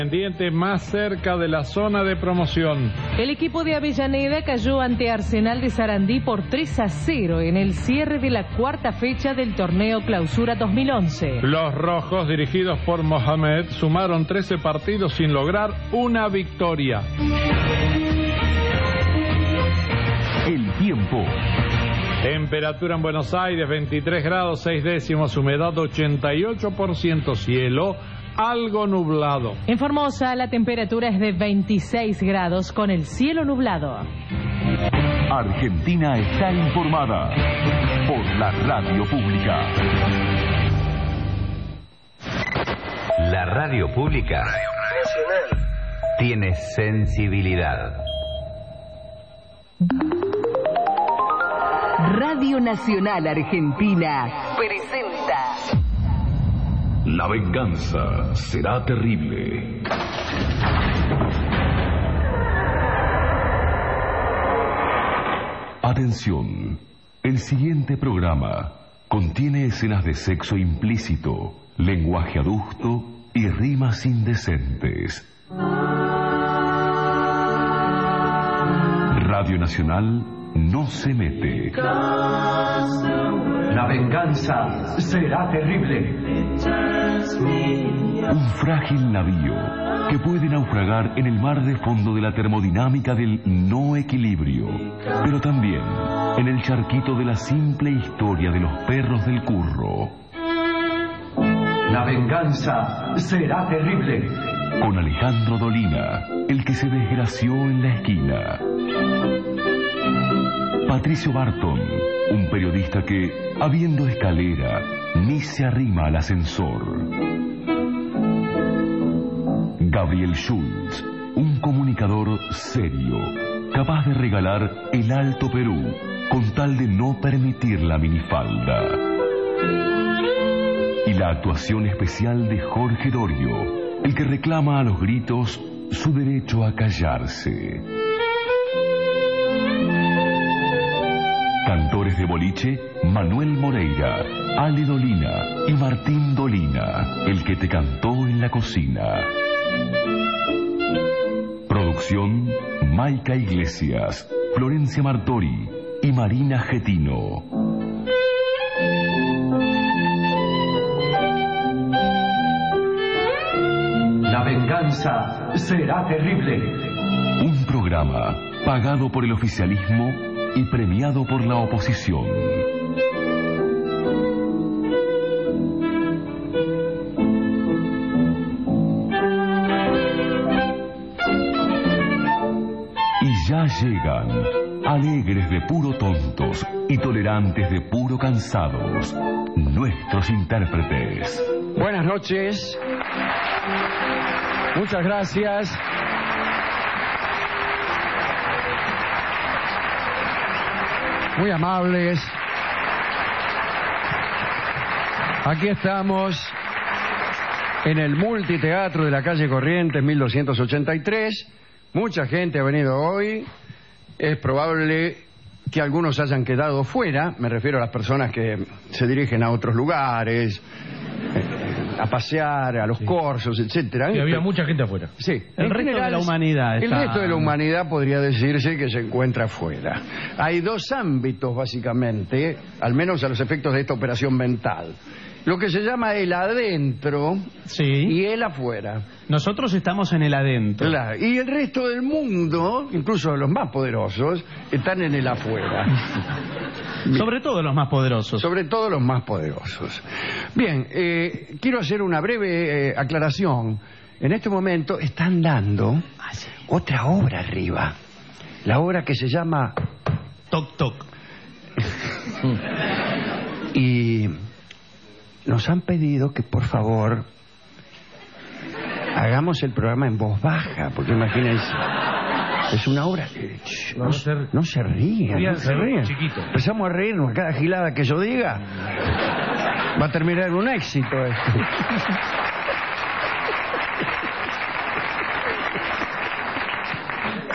Independiente más cerca de la zona de promoción. El equipo de Avellaneda cayó ante Arsenal de Sarandí por 3-0 en el cierre de la cuarta fecha del torneo Clausura 2011. Los rojos, dirigidos por Mohamed, sumaron 13 partidos sin lograr una victoria. El tiempo. Temperatura en Buenos Aires, 23 grados 6 décimos, humedad 88%, cielo algo nublado. En Formosa la temperatura es de 26 grados con el cielo nublado. Argentina está informada por la radio pública. La radio pública tiene sensibilidad. Radio Nacional Argentina presenta La venganza será terrible. Atención, el siguiente programa contiene escenas de sexo implícito, lenguaje adusto y rimas indecentes. Radio Nacional no se mete. La venganza será terrible. Un frágil navío que puede naufragar en el mar de fondo de la termodinámica del no equilibrio, pero también en el charquito de la simple historia de los perros del curro. La venganza será terrible. Con Alejandro Dolina, el que se desgració en la esquina. Patricio Barton, un periodista que, habiendo escalera, ni se arrima al ascensor. Gabriel Schultz, un comunicador serio, capaz de regalar el Alto Perú con tal de no permitir la minifalda. Y la actuación especial de Jorge Dorio, el que reclama a los gritos su derecho a callarse. Cantores de boliche, Manuel Moreira, Ale Dolina y Martín Dolina, el que te cantó en la cocina. Producción, Maica Iglesias, Florencia Martori y Marina Getino. La venganza será terrible. Un programa pagado por el oficialismo y premiado por la oposición. Y ya llegan, alegres de puro tontos y tolerantes de puro cansados, nuestros intérpretes. Buenas noches. Muchas gracias. Muy amables. Aquí estamos en el multiteatro de la calle Corrientes, 1283. Mucha gente ha venido hoy. Es probable que algunos hayan quedado fuera. Me refiero a las personas que se dirigen a otros lugares, a pasear, a los corsos, etcétera. Sí, había mucha gente afuera. Sí. El resto de la humanidad El está... resto de la humanidad podría decirse que se encuentra afuera. Hay dos ámbitos, básicamente, al menos a los efectos de esta operación mental. Lo que se llama el adentro y el afuera. Nosotros estamos en el adentro. Claro. Y el resto del mundo, incluso los más poderosos, están en el afuera. Sobre todo los más poderosos. Sobre todo los más poderosos. Bien, quiero hacer una breve aclaración. En este momento están dando otra obra arriba. La obra que se llama Toc Toc. Y nos han pedido que por favor hagamos el programa en voz baja, porque imagínense, es una obra que no se rían, no se rían. Chiquito. Empezamos a reírnos a cada gilada que yo diga. Va a terminar en un éxito esto.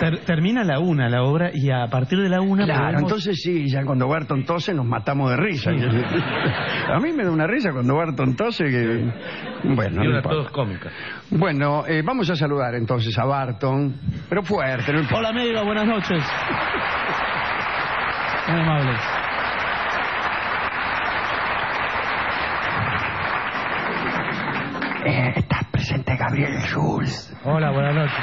Termina a la 1 la obra y a partir de la 1 Claro, entonces sí, ya cuando Barton tose nos matamos de risa. A mí me da una risa cuando Barton tose que... Bueno, y no una importa. tos cómica. Bueno, vamos a saludar entonces a Barton, pero fuerte, no importa. Hola amigo, buenas noches. Muy amables. Está presente Gabriel Schulz. Hola, buenas noches.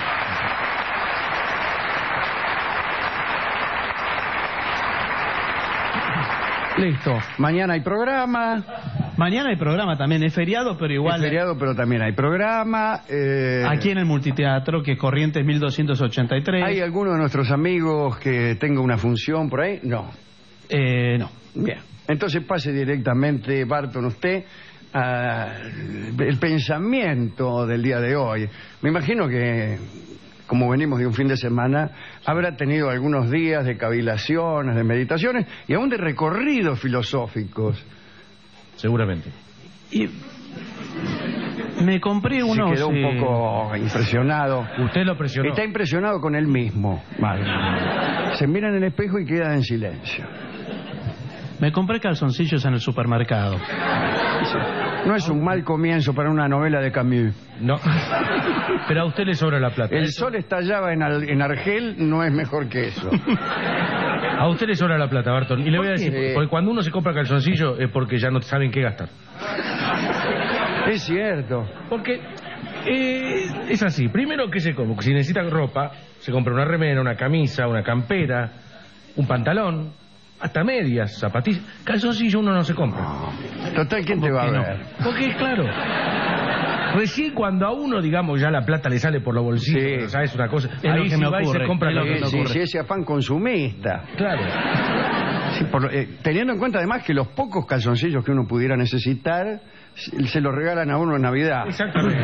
Listo. Mañana hay programa. Mañana hay programa también, es feriado, pero igual... Es feriado, pero también hay programa. Aquí en el Multiteatro, que es Corrientes 1283. ¿Hay alguno de nuestros amigos que tenga una función por ahí? No. No. Bien. Entonces pase directamente, Barton, usted, el pensamiento del día de hoy. Me imagino que, como venimos de un fin de semana, habrá tenido algunos días de cavilaciones, de meditaciones y aún de recorridos filosóficos. Seguramente. Y me compré uno... Se quedó un poco impresionado. Usted lo presionó. Está impresionado con él mismo. Vale. Se mira en el espejo y queda en silencio. Me compré calzoncillos en el supermercado. No es un mal comienzo para una novela de Camus. No. Pero a usted le sobra la plata. El sol estallaba en Argel, no es mejor que eso. A usted le sobra la plata, Barton. Y le voy a decir, porque cuando uno se compra calzoncillo es porque ya no saben qué gastar. Es cierto. Porque es así. Primero, ¿qué se compra? Si necesita ropa, se compra una remera, una camisa, una campera, un pantalón, hasta medias, zapatillas. Calzoncillo uno no se compra. Total, ¿quién te va a ver? Porque, claro, recién cuando a uno, digamos, ya la plata le sale por los bolsillos, Sí. ¿sabes una cosa? Es lo Ahí que sí me va y se ocurre, compra es lo lo que que me ocurre. Sí, ese afán consumista. Claro. Sí, teniendo en cuenta además que los pocos calzoncillos que uno pudiera necesitar se los regalan a uno en Navidad. Exactamente.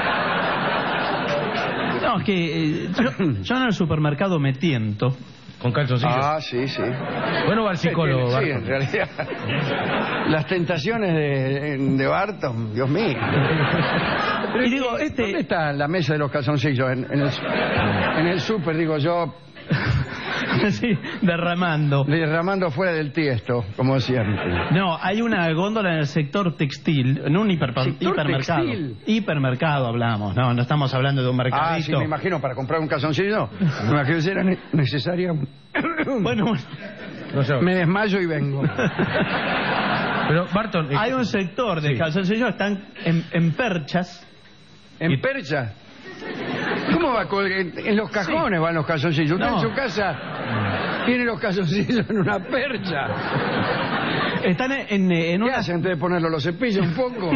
No, es que yo en el supermercado me tiento. Con calzoncillos. Ah, sí, sí. Bueno, va al psicólogo, Sí, Barton. en realidad. Las tentaciones de Barton, Dios mío. Y digo, ¿Dónde está la mesa de los calzoncillos? En el súper, digo yo, sí, derramando. derramando fuera del tiesto, como siempre. No, hay una góndola en el sector textil, en un ¿Sector hipermercado. textil? Hipermercado hablamos, no estamos hablando de un Ah, mercadito. sí, me imagino, para comprar un calzoncillo, me imagino que era necesaria. Bueno, No sé. Me desmayo y vengo. Pero, Barton... hay un sector de Sí. calzoncillos, están en perchas. ¿En percha? ¿Cómo va? En los cajones van los calzoncillos. Usted No. en su casa tiene los calzoncillos en una percha. Están en ¿Qué una... hacen antes de ponerlo? ¿Los cepillos un poco?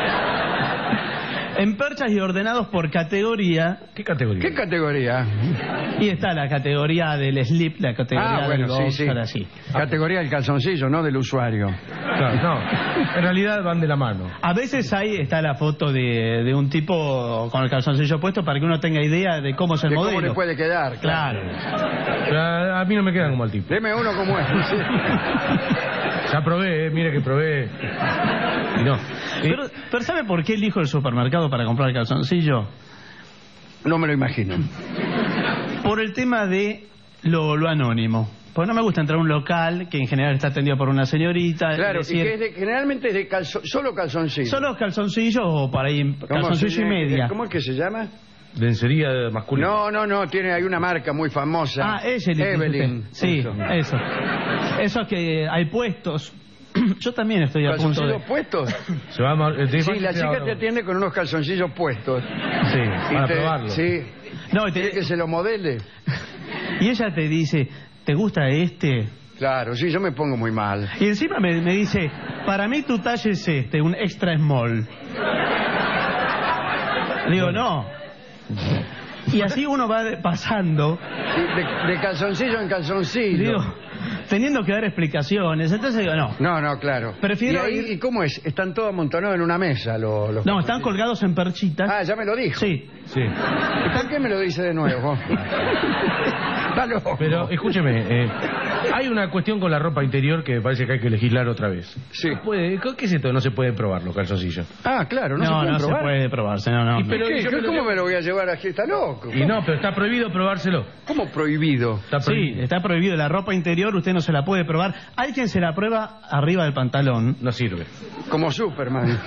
En perchas y ordenados por categoría. ¿Qué categoría? ¿Qué categoría? Y está la categoría del slip, la categoría del boxer, así. Categoría del calzoncillo, no del usuario. Claro, no. En realidad van de la mano. A veces ahí está la foto de un tipo con el calzoncillo puesto para que uno tenga idea de cómo es el De modelo. cómo le puede quedar. Claro. Pero a mí no me quedan como al tipo. Deme uno como este. Ya probé, mire que probé. Y no. Pero ¿sabe por qué elijo el supermercado para comprar calzoncillo? No me lo imagino. Por el tema de lo anónimo. Porque no me gusta entrar a un local que en general está atendido por una señorita. Claro, decir, y que generalmente es de solo calzoncillo. ¿son los calzoncillos o por ahí calzoncillo y media? ¿Cómo es que se llama? Lencería masculina. No, hay una marca muy famosa. Ah, Evelyn. Sí, eso. Eso que hay puestos. Yo también estoy a punto de... ¿Calzoncillos puestos? Se va a... Sí, la chica te atiende con unos calzoncillos puestos. Sí, Y para probarlo. Sí. No, ¿Quiere que se lo modele? y ella te dice, ¿te gusta este? Claro, sí, yo me pongo muy mal. Y encima me dice, para mí tu talle es este, un extra small. Digo, no. Y así uno va pasando, Sí, de calzoncillo en calzoncillo. digo, teniendo que dar explicaciones. Entonces digo, no. No, claro. Prefiero ¿Y ahí, ir- ¿y cómo es? ¿Están todos amontonados en una mesa los No, están colgados en perchitas. Ah, ya me lo dijo. Sí, Sí. ¿Y por qué me lo dice de nuevo? Está loco. Pero, escúcheme, hay una cuestión con la ropa interior que me parece que hay que legislar otra vez. Sí. ¿Qué es esto? No se puede probar los calzoncillos. Ah, claro, no se No, pueden no se probar. puede probar, señor, no. Y pero ¿Qué? yo me lo ¿Cómo llevo- me lo voy a llevar aquí? Está loco. Y no, pero está prohibido probárselo. ¿Cómo prohibido? Está Sí, prohibido. está prohibido. La ropa interior usted no se la puede probar. Hay quien se la prueba arriba del pantalón. No sirve. Como Superman.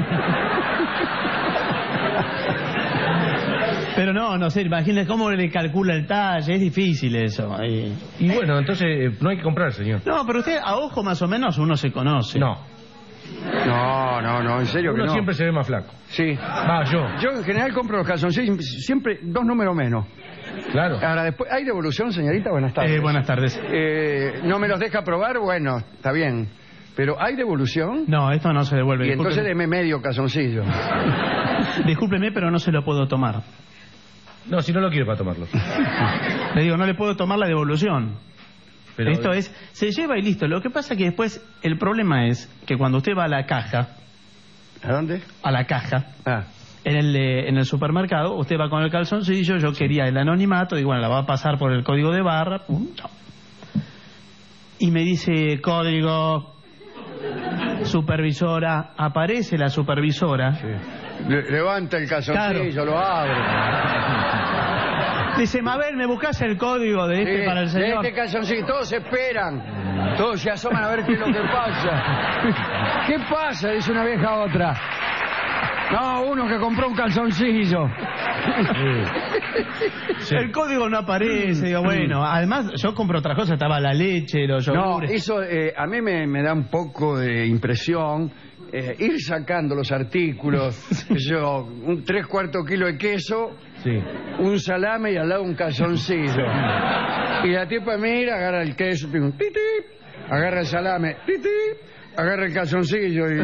Pero no sé, imagínese cómo le calcula el talle, es difícil eso. Y bueno, entonces no hay que comprar, señor. No, pero usted a ojo más o menos uno se conoce. No, No, en serio que uno no. siempre se ve más flaco. Sí. Va, yo. Yo en general compro los calzoncillos siempre 2 números menos. Claro. Ahora después, ¿hay devolución, señorita? Buenas tardes. Buenas tardes. ¿No me los deja probar? Bueno, está bien. Pero ¿hay devolución? No, esto no se devuelve. Y entonces Discúlpeme. deme medio calzoncillo. Discúlpeme, pero no se lo puedo tomar. No, si no lo quiere para tomarlo. Le digo, no le puedo tomar la devolución. Pero, Esto es, se lleva y listo. Lo que pasa que después, el problema es que cuando usted va a la caja, ¿A dónde? Ah, en el supermercado, usted va con el calzoncillo, yo quería el anonimato, y bueno, la va a pasar por el código de barra, pum, chao. Y me dice, código, supervisora, aparece la supervisora. sí. Levanta el calzoncillo, lo abre. Dice, Mabel, ¿me buscas el código de este Sí, para el de señor? este calzoncillo, todos esperan. Todos se asoman a ver qué es lo que pasa. ¿Qué pasa? Dice una vieja a otra. No, uno que compró un calzoncillo. Sí. El código no aparece, digo, bueno, además yo compro otras cosas, estaba la leche, los No, yogures. eso a mí me da un poco de impresión ir sacando los artículos. Yo, un 3/4 kilo de queso, Sí. un salame y al lado un calzoncillo. Y la tipa mira, agarra el queso, pim, tit, tit, agarra el salame, tit, tit, agarra el calzoncillo y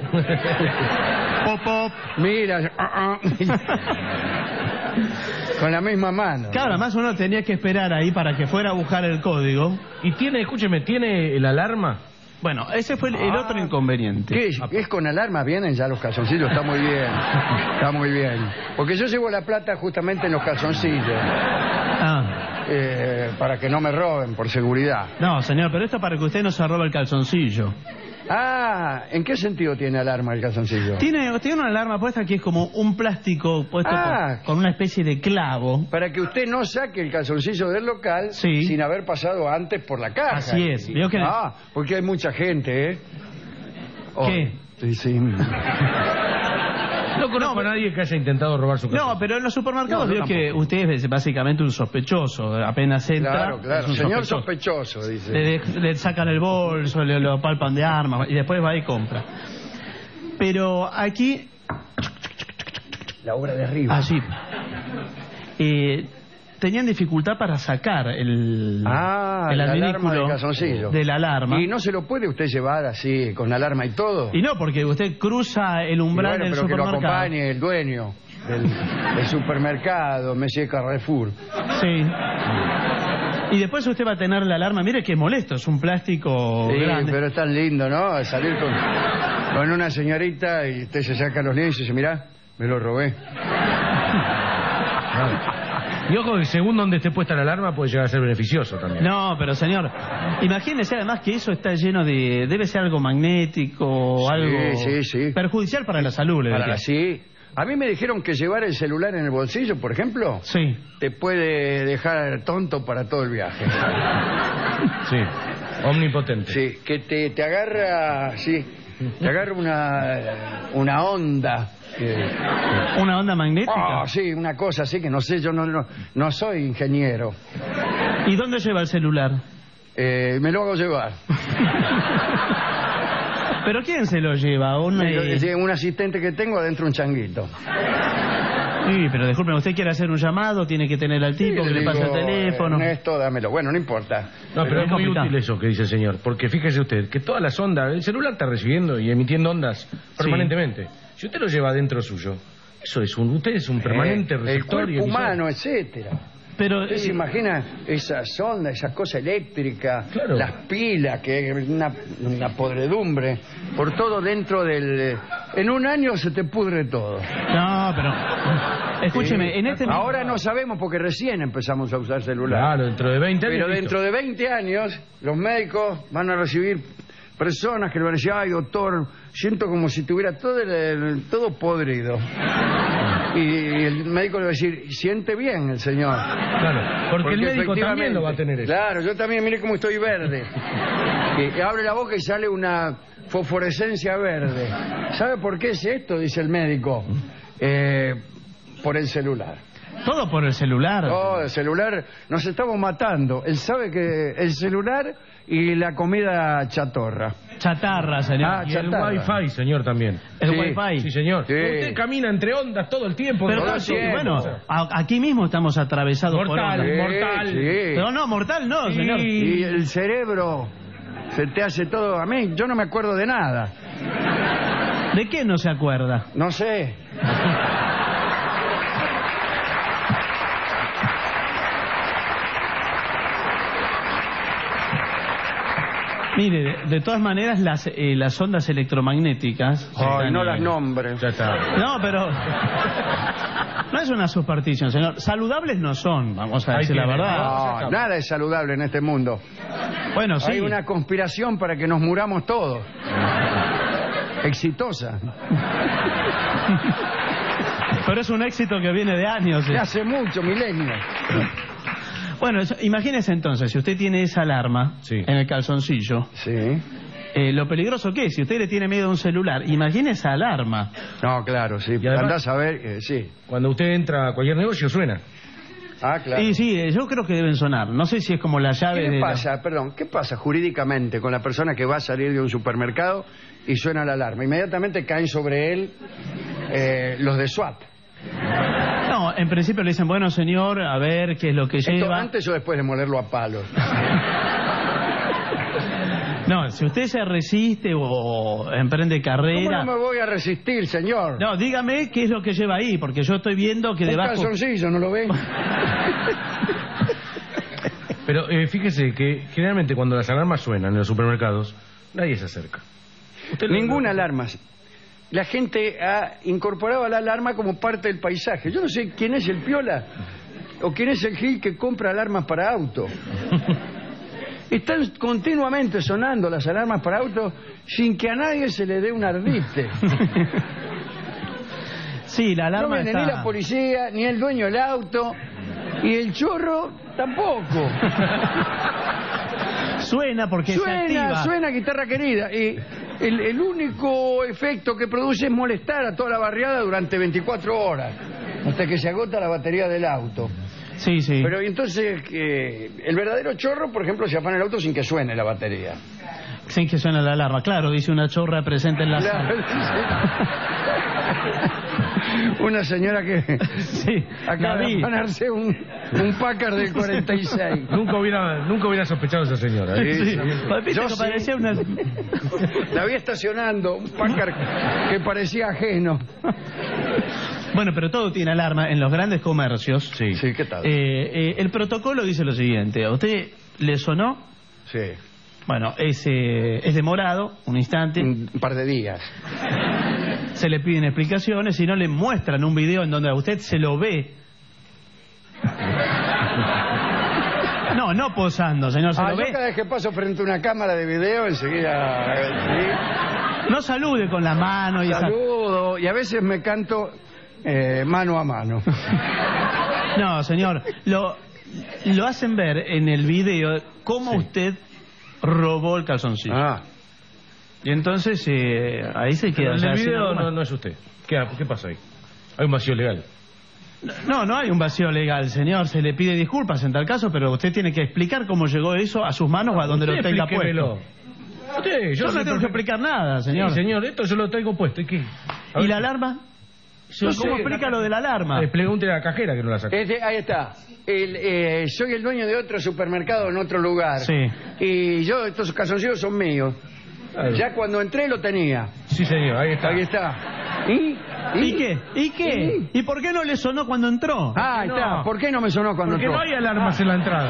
Pop, pop. mira, con la misma mano. Claro, además uno tenía que esperar ahí para que fuera a buscar el código. Y tiene, escúcheme, tiene el alarma. Bueno, ese fue el otro inconveniente. ¿Qué es? ¿Es con alarma? ¿Vienen ya los calzoncillos? Está muy bien. Está muy bien. Porque yo llevo la plata justamente en los calzoncillos. Para que no me roben, por seguridad. No, señor, pero esto para que usted no se robe el calzoncillo. Ah, ¿en qué sentido tiene alarma el calzoncillo? Tiene una alarma puesta que es como un plástico puesto con una especie de clavo. Para que usted no saque el calzoncillo del local sin haber pasado antes por la caja. Así es. ¿Vio que porque hay mucha gente, ¿eh? ¿Qué? Sí. No conozco a nadie que haya intentado robar su calzoncillo. No, pero en los supermercados No, yo veo que tampoco. usted es básicamente un sospechoso. Apenas entra. Claro. es un Señor sospechoso, dice. Le sacan el bolso, le lo palpan de armas y después va y compra. Pero aquí, La obra de arriba. allí, tenían dificultad para sacar el la alarma adminículo del calzoncillo. de la alarma. ¿Y no se lo puede usted llevar así, con alarma y todo? Y no, porque usted cruza el Y umbral bueno, del pero que lo supermercado. acompañe el dueño del supermercado, Monsieur Carrefour. Sí. Y después usted va a tener la alarma. Mire qué molesto, es un plástico Sí, grande. pero es tan lindo, ¿no? Salir con una señorita y usted se saca los lentes y dice, mirá, me lo robé. Y ojo que según donde esté puesta la alarma puede llegar a ser beneficioso también. No, pero señor, imagínese además que eso está lleno de... Debe ser algo magnético, algo sí. perjudicial para la salud. Le diría. Sí. A mí me dijeron que llevar el celular en el bolsillo, por ejemplo, Sí. te puede dejar tonto para todo el viaje. Sí. Omnipotente. Sí, que te agarra, te agarra una onda. ¿Una onda magnética? Sí, una cosa así que no sé, yo no soy ingeniero. ¿Y dónde lleva el celular? Me lo hago llevar. ¿Pero quién se lo lleva? Un asistente que tengo adentro un changuito. Sí, pero disculpe, ¿usted quiere hacer un llamado? ¿Tiene que tener al tipo que le pase el teléfono? Ernesto, dámelo. Bueno, no importa. No, pero es muy complicado. útil eso que dice el señor, porque fíjese usted que todas las ondas, el celular está recibiendo y emitiendo ondas permanentemente. Si usted lo lleva dentro suyo, usted es un permanente receptor el y cuerpo emisor. humano, etcétera. Pero ¿Usted se imagina esas ondas, esa cosa eléctrica, Claro. las pilas, que es una podredumbre, por todo dentro del... En un año se te pudre todo. No, No, pero... Escúcheme, en este... Ahora no sabemos porque recién empezamos a usar celular. Claro, dentro de 20 años. Pero dentro de 20 años, los médicos van a recibir personas que le van a decir, ay, doctor, siento como si tuviera todo podrido. Y el médico le va a decir, siente bien el señor. Claro, porque el médico también lo va a tener eso. Claro, yo también, mire cómo estoy verde. Y abre la boca y sale una fosforescencia verde. ¿Sabe por qué es esto? Dice el médico. Por el celular. Todo por el celular. No, el celular nos estamos matando. Él sabe que el celular y la comida chatorra. Chatarra, señor. Y el Wi-Fi, señor, también. El Sí. Wi-Fi. Sí, señor. Sí. Usted camina entre ondas todo el tiempo. Pero todo el sí, tiempo. bueno, aquí mismo estamos atravesados Mortal. por ondas. Mortal. Sí. Pero no, mortal no, Sí. señor. Y el cerebro se te hace todo. A mí, yo no me acuerdo de nada. ¿De qué no se acuerda? No sé. Mire, de todas maneras, las ondas electromagnéticas... Ay, no las nombres. Ya está. No, pero... No es una superstición, señor. Saludables no son, vamos a Ahí decir la tiene. verdad. No, nada es saludable en este mundo. Bueno, sí. Hay una conspiración para que nos muramos todos. Exitosa. Pero es un éxito que viene de años. De hace mucho, milenios. Bueno, imagínese entonces, si usted tiene esa alarma Sí. en el calzoncillo, Sí. lo peligroso que es, si usted le tiene miedo a un celular, imagine esa alarma. No, claro, sí. Y además- Andás a ver, sí. Cuando usted entra a cualquier negocio, suena. Ah, claro. Y sí, yo creo que deben sonar. No sé si es como la llave ¿Qué de... le la- pasa, perdón, qué pasa jurídicamente con la persona que va a salir de un supermercado y suena la alarma? Inmediatamente caen sobre él los de SWAT. No, en principio le dicen, bueno, señor, a ver qué es lo que Esto lleva. antes o después de molerlo a palos. No, si usted se resiste o emprende ¿Cómo carrera... no me voy a resistir, señor? No, dígame qué es lo que lleva ahí, porque yo estoy viendo que Un debajo... calzoncillo, ¿no lo ven? Pero fíjese que generalmente cuando las alarmas suenan en los supermercados, nadie se acerca. Ninguna alarma. La gente ha incorporado la alarma como parte del paisaje. Yo no sé quién es el piola o quién es el gil que compra alarmas para auto. Están continuamente sonando las alarmas para auto sin que a nadie se le dé un ardite. Sí, la No alarma viene está... ni la policía, ni el dueño del auto, y el chorro tampoco. Suena porque se activa. Suena guitarra querida. Y el único efecto que produce es molestar a toda la barriada durante 24 horas, hasta que se agota la batería del auto. Sí, sí. Pero entonces, el verdadero chorro, por ejemplo, se afana el auto sin que suene la batería. Sin que suene la alarma. Claro, dice una chorra presente en la Claro, sala. una señora que Sí, acaba la de vi. afanarse un Packard del 46. Nunca hubiera sospechado a esa señora. Sí. Viste Yo que sí. parecía una... La vi estacionando, un Packard que parecía ajeno. Bueno, pero todo tiene alarma en los grandes comercios. Sí. Sí, ¿qué tal? El protocolo dice lo siguiente. ¿A usted le sonó? Sí, Bueno, es demorado, un instante. un par de días. Se le piden explicaciones, si no le muestran un video en donde a usted se lo ve. No posando, señor, se lo Yo ve. cada vez que paso frente a una cámara de video, enseguida No salude con la mano y esa... saludo y a veces me canto mano a mano. No, señor, lo hacen ver en el video cómo usted robó el calzoncillo. Ah, Y entonces ahí se queda. Pero en o sea, el sin video algo más. no es usted. ¿Qué pasa ahí? Hay un vacío legal. No hay un vacío legal, señor. Se le pide disculpas en tal caso, pero usted tiene que explicar cómo llegó eso a sus manos o a donde lo tenga Explíquemelo. puesto. Usted, Yo no sé tengo por que qué- explicar nada, señor. Sí, señor, esto yo lo traigo puesto. ¿Y qué? A ¿Y ver, la alarma? yo ¿Cómo sé, explica lo de la alarma? Pregúntele a la cajera que no la sacó. ahí está. Soy el dueño de otro supermercado en otro lugar. Sí. Y estos calzoncillos son míos. Claro. Ya cuando entré lo tenía. Sí, señor, ahí está. Ahí está. ¿Y qué? ¿Y qué? ¿Y por qué no le sonó cuando entró? Ah, ahí está. ¿Por qué no me sonó cuando Porque entró? no hay alarmas en la entrada.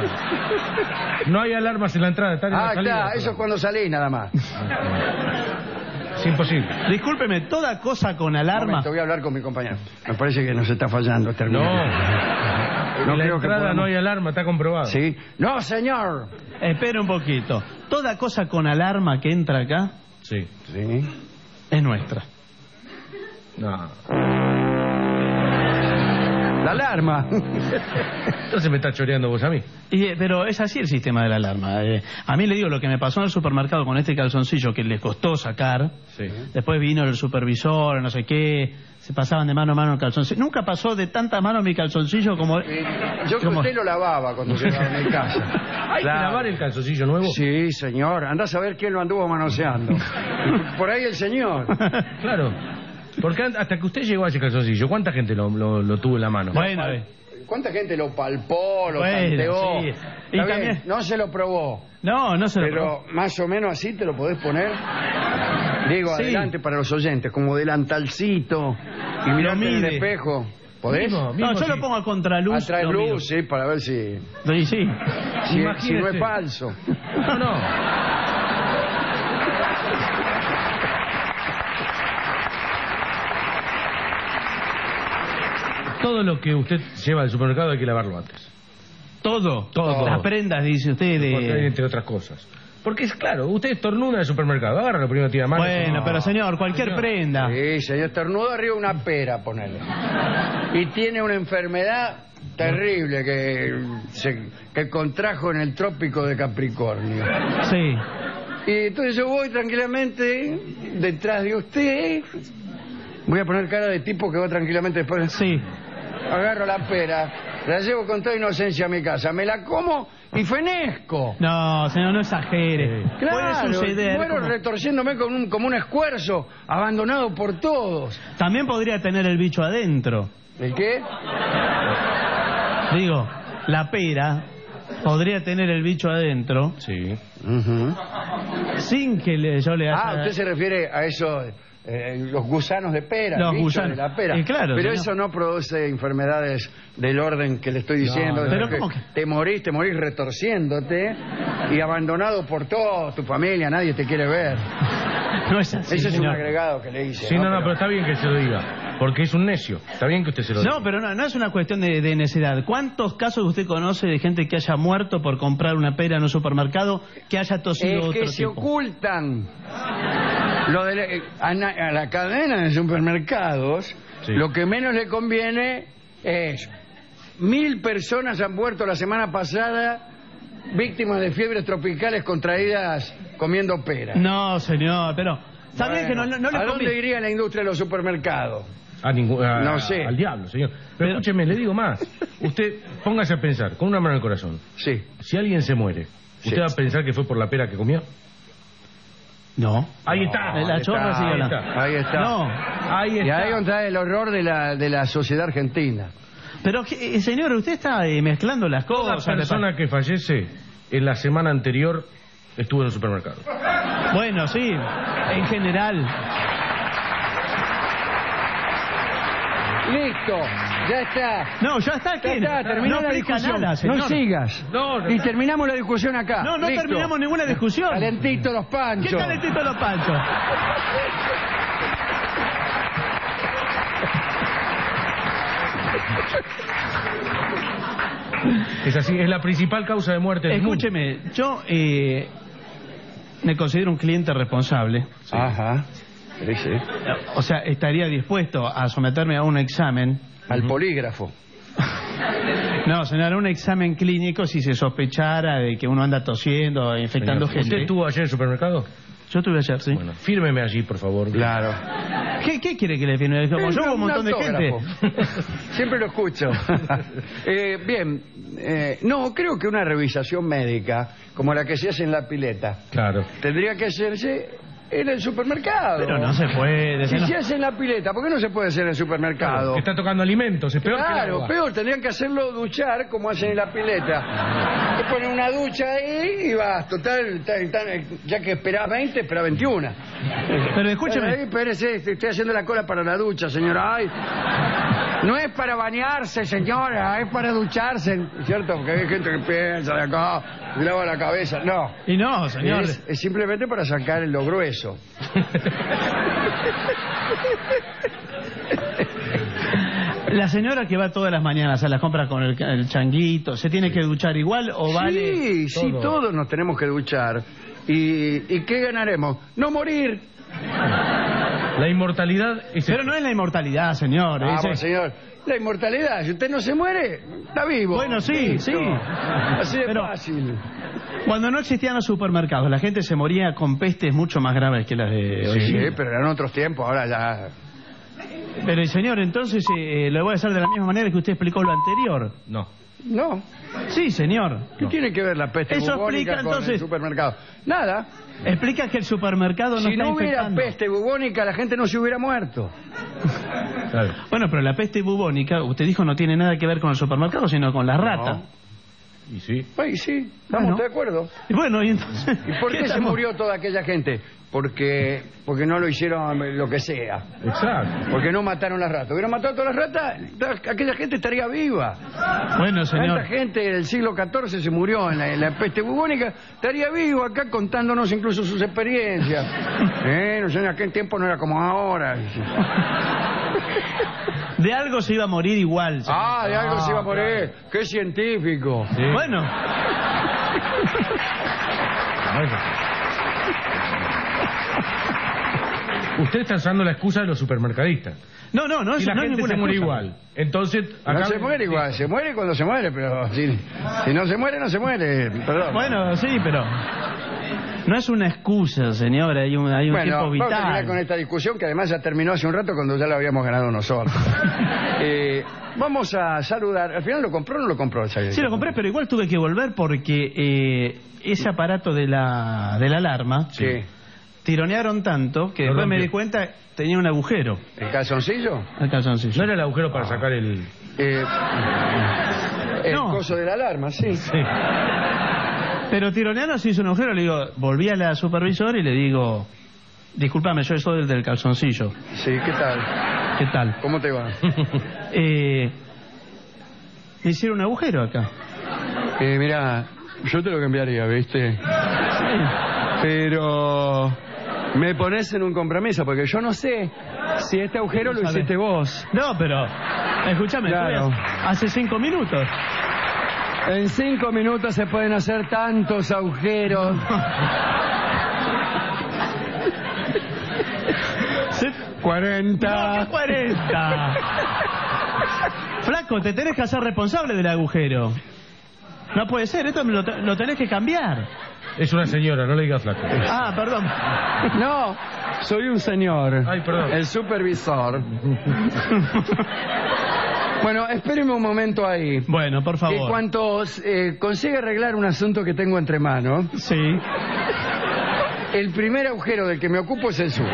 No hay alarmas en la entrada, están en la Ah, salida. está. Eso es cuando salí nada más. imposible. Discúlpeme, toda cosa con alarma... Voy a hablar con mi compañero. Me parece que nos está fallando este No. No En la creo que entrada podamos- no hay alarma, está comprobado. ¿Sí? No, señor. Espere un poquito. Toda cosa con alarma que entra acá Sí. Sí. es nuestra. No. La alarma. Entonces me está choreando vos a mí. Pero es así el sistema de la alarma. A mí le digo lo que me pasó en el supermercado con este calzoncillo que les costó sacar. Sí. Después vino el supervisor, no sé qué, se pasaban de mano a mano el calzoncillo. Nunca pasó de tanta mano mi calzoncillo como... Yo que como- usted lo lavaba cuando llegaba a mi casa. ¿Hay que lavar el calzoncillo nuevo? Sí, señor. Andá a saber quién lo anduvo manoseando. Por ahí el señor. Claro. Porque hasta que usted llegó a ese calzoncillo, ¿cuánta gente lo tuvo en la mano? Bueno, ¿Cuánta gente lo palpó, lo Bueno, tanteó? sí. Está Y bien, también- no se lo probó. no se lo Pero más o menos así te lo podés poner. Digo, Sí. adelante para los oyentes, como delantalcito. Y mirarte en el mide. espejo. ¿Podés? Mismo, No, yo sí. lo pongo a contraluz. A traer lo mido. luz, sí, para ver si, Sí, sí. si no Imagínese. es falso. No. Todo lo que usted lleva al supermercado hay que lavarlo antes. Todo. Todo. Las prendas, dice usted, de... Entre otras cosas. Porque es claro, usted estornuda en el supermercado, agarra lo primero que tira mano. Bueno, pero señor, cualquier prenda. Sí, señor, estornudo arriba de una pera, ponele. Y tiene una enfermedad terrible que contrajo en el trópico de Capricornio. Sí. Y entonces yo voy tranquilamente detrás de usted. Voy a poner cara de tipo que va tranquilamente después. Sí. Agarro la pera, la llevo con toda inocencia a mi casa, me la como y fenezco. No, señor, no exagere. Claro, Puede suceder. muero como- retorciéndome como un escuerzo, abandonado por todos. También podría tener el bicho adentro. ¿El qué? Digo, la pera podría tener el bicho adentro Sí. sin que yo le haya... Ah, usted se refiere a eso, los gusanos de pera, Los bichos gusanos. de la pera. Claro, pero señor. eso no produce enfermedades del orden que le estoy diciendo. no. Pero Que ¿cómo que? te morís retorciéndote y abandonado por toda tu familia, nadie te quiere ver. No es así, Ese es un señor. agregado que le hice. Sí, no, pero está bien que se lo diga. Porque es un necio. Está bien que usted se lo diga. No, pero no es una cuestión de necesidad. ¿Cuántos casos usted conoce de gente que haya muerto por comprar una pera en un supermercado que haya tosido Es otro que se tipo? ocultan. Lo de a la cadena de supermercados, Sí. lo que menos le conviene es 1000 personas han muerto la semana pasada víctimas de fiebres tropicales contraídas comiendo pera. No, señor, pero... ¿Está bien que no Bueno, les ¿a dónde conviene? iría la industria de los supermercados? No sé. Al diablo, señor. Pero escúcheme, le digo más. Usted póngase a pensar, con una mano en el corazón. Sí. Si alguien se muere, ¿usted Sí. va a pensar que fue por la pera que comió? No. Ahí está. La chorra está, sigue ahí la... está. Ahí está. No, Ahí Y está. ahí está el horror de la sociedad argentina. pero señor, usted está mezclando las Toda cosas. persona que fallece en la semana anterior estuvo en el supermercado. Bueno, sí, en general. Listo, ya está. No, ya está Ya aquí. está, terminó no la explica discusión. nada, señor. No sigas. No. Y terminamos la discusión acá. No, no Listo. terminamos ninguna discusión. Calentito los panchos. ¿Qué calentito los panchos? Es así, es la principal causa de muerte del mundo. Escúcheme, yo me considero un cliente responsable. Ajá. Sí, sí. O sea, estaría dispuesto a someterme a un examen. Al polígrafo. No, señor, a un examen clínico si se sospechara de que uno anda tosiendo, infectando Señor, gente. ¿usted estuvo ayer en el supermercado? Yo estuve ayer, sí. Bueno, fírmeme allí, por favor. Claro. ¿Qué quiere que le firme? Como yo, un montón de gente. Siempre lo escucho. Bien. No, creo que una revisación médica, como la que se hace en la pileta, Claro. tendría que hacerse en el supermercado. Pero no se puede. Si señor. se hace en la pileta, ¿por qué no se puede hacer en el supermercado? Que está tocando alimentos, es peor que el Claro, agua. peor, tendrían que hacerlo duchar como hacen en la pileta. Te ponen una ducha ahí y vas, total, ya que esperás 20, esperás 21. Pero escúcheme. Ahí, espérese, estoy haciendo la cola para la ducha, señora. Ay, No es para bañarse, señora, es para ducharse, ¿cierto? Porque hay gente que piensa de acá, y lava la cabeza. No. Y no, señor. Es simplemente para sacar lo grueso. La señora que va todas las mañanas a las compras con el changuito, ¿se tiene que duchar igual o vale? Sí, todos nos tenemos que duchar. ¿Y qué ganaremos? No morir. La inmortalidad es... Pero no es la inmortalidad, señor. Vamos, señor. La inmortalidad, si usted no se muere, está vivo. Bueno, sí, Listo. sí. Así de Pero fácil. cuando no existían los supermercados, la gente se moría con pestes mucho más graves que las de hoy. Sí, pero eran otros tiempos, ahora ya... Pero, señor, entonces lo voy a hacer de la misma manera que usted explicó lo anterior. No. No. Sí, señor. ¿Qué tiene que ver la peste Eso bubónica explica, con el entonces... supermercado? Nada. Explica que el supermercado no Si está no hubiera infectando. peste bubónica, la gente no se hubiera muerto. Claro. Bueno, pero la peste bubónica, usted dijo, no tiene nada que ver con el supermercado, sino con la rata. Y sí. Ay, sí, estamos de acuerdo. Y bueno, y entonces... ¿Y por qué se murió toda aquella gente? Porque no lo hicieron lo que sea. Exacto. Porque no mataron las ratas. Hubieran matado a todas las ratas, aquella gente estaría viva. Bueno, señor. Tanta gente del siglo XIV se murió en la peste bubónica, estaría vivo acá contándonos incluso sus experiencias. No sé, en aquel tiempo no era como ahora. De algo se iba a morir igual, señor. De algo se iba a morir. ¡Qué científico! Sí. Bueno. Usted está usando la excusa de los supermercadistas. No, Y la no es gente ninguna se muere excusa. igual. Entonces... No se muere igual, se muere cuando se muere, pero si no se muere, no se muere. Perdón. Bueno, sí, pero... No es una excusa, señora, hay un Bueno, tiempo vamos a terminar vital. con esta discusión que además ya terminó hace un rato cuando ya la habíamos ganado nosotros. Vamos a saludar. ¿Al final lo compró o no lo compró? Sí, lo compré, pero igual tuve que volver porque ese aparato de la alarma Sí. tironearon tanto que Lo después me rompió. di cuenta tenía un agujero. ¿El calzoncillo? El calzoncillo. ¿No era el agujero para sacar el...? El No. coso de la alarma, sí. Sí. Pero tironearon se hizo un agujero, le digo, volví a la supervisor y le digo, discúlpame, yo soy el del calzoncillo. Sí, ¿qué tal? ¿Qué tal? ¿Cómo te va? Me hicieron un agujero acá. Mira, yo te lo cambiaría, ¿viste? Pero me pones en un compromiso porque yo no sé si este agujero lo hiciste vos. No, pero, escúchame, Claro. hace 5 minutos. En 5 minutos se pueden hacer tantos agujeros. 40. No, ¿qué 40? Flaco, te tenés que hacer responsable del agujero. No puede ser, esto lo tenés que cambiar. Es una señora, no le digas flaco. Ah, perdón. No, soy un señor. Ay, perdón. El supervisor. Bueno, espéreme un momento ahí. Bueno, por En favor. cuanto consiga arreglar un asunto que tengo entre manos, Sí. el primer agujero del que me ocupo es el suyo.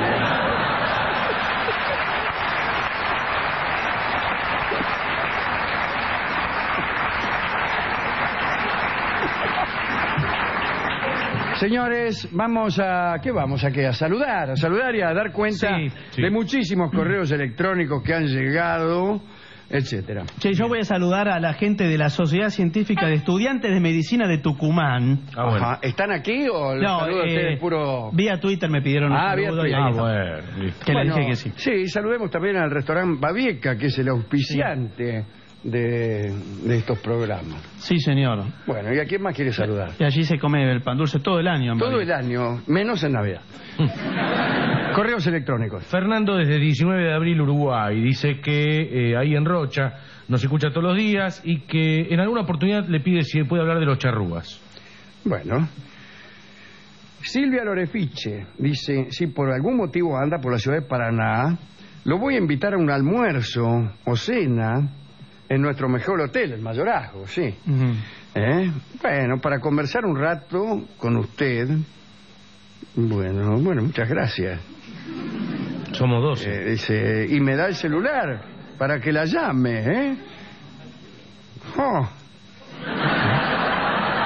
Señores, vamos a... ¿Qué vamos a qué? A saludar y a dar cuenta Sí. de muchísimos correos electrónicos que han llegado, etcétera. Che, yo voy a saludar a la gente de la Sociedad Científica de Estudiantes de Medicina de Tucumán. Ah, bueno. Ajá. ¿Están aquí o los saludo a ustedes puro...? Vía Twitter me pidieron un Vía saludo y Twitter. ahí Ah, está. bueno. Listo. Que Bueno, le dije que sí. Sí, saludemos también al restaurante Babieca, que es el auspiciante de estos programas. Sí, señor. Bueno, ¿y a quién más quiere saludar? Y allí se come el pan dulce todo el año. en Todo Bahía. el año, menos en Navidad. Correos electrónicos. Fernando desde 19 de abril, Uruguay, dice que ahí en Rocha nos escucha todos los días y que en alguna oportunidad le pide si puede hablar de los charrúas. Bueno. Silvia Lorefiche dice, si por algún motivo anda por la ciudad de Paraná, lo voy a invitar a un almuerzo o cena en nuestro mejor hotel, el Mayorazgo, sí. Ujú. Bueno, para conversar un rato con usted. Bueno, muchas gracias. Somos 12. Dice, y me da el celular para que la llame, ¿eh? Oh.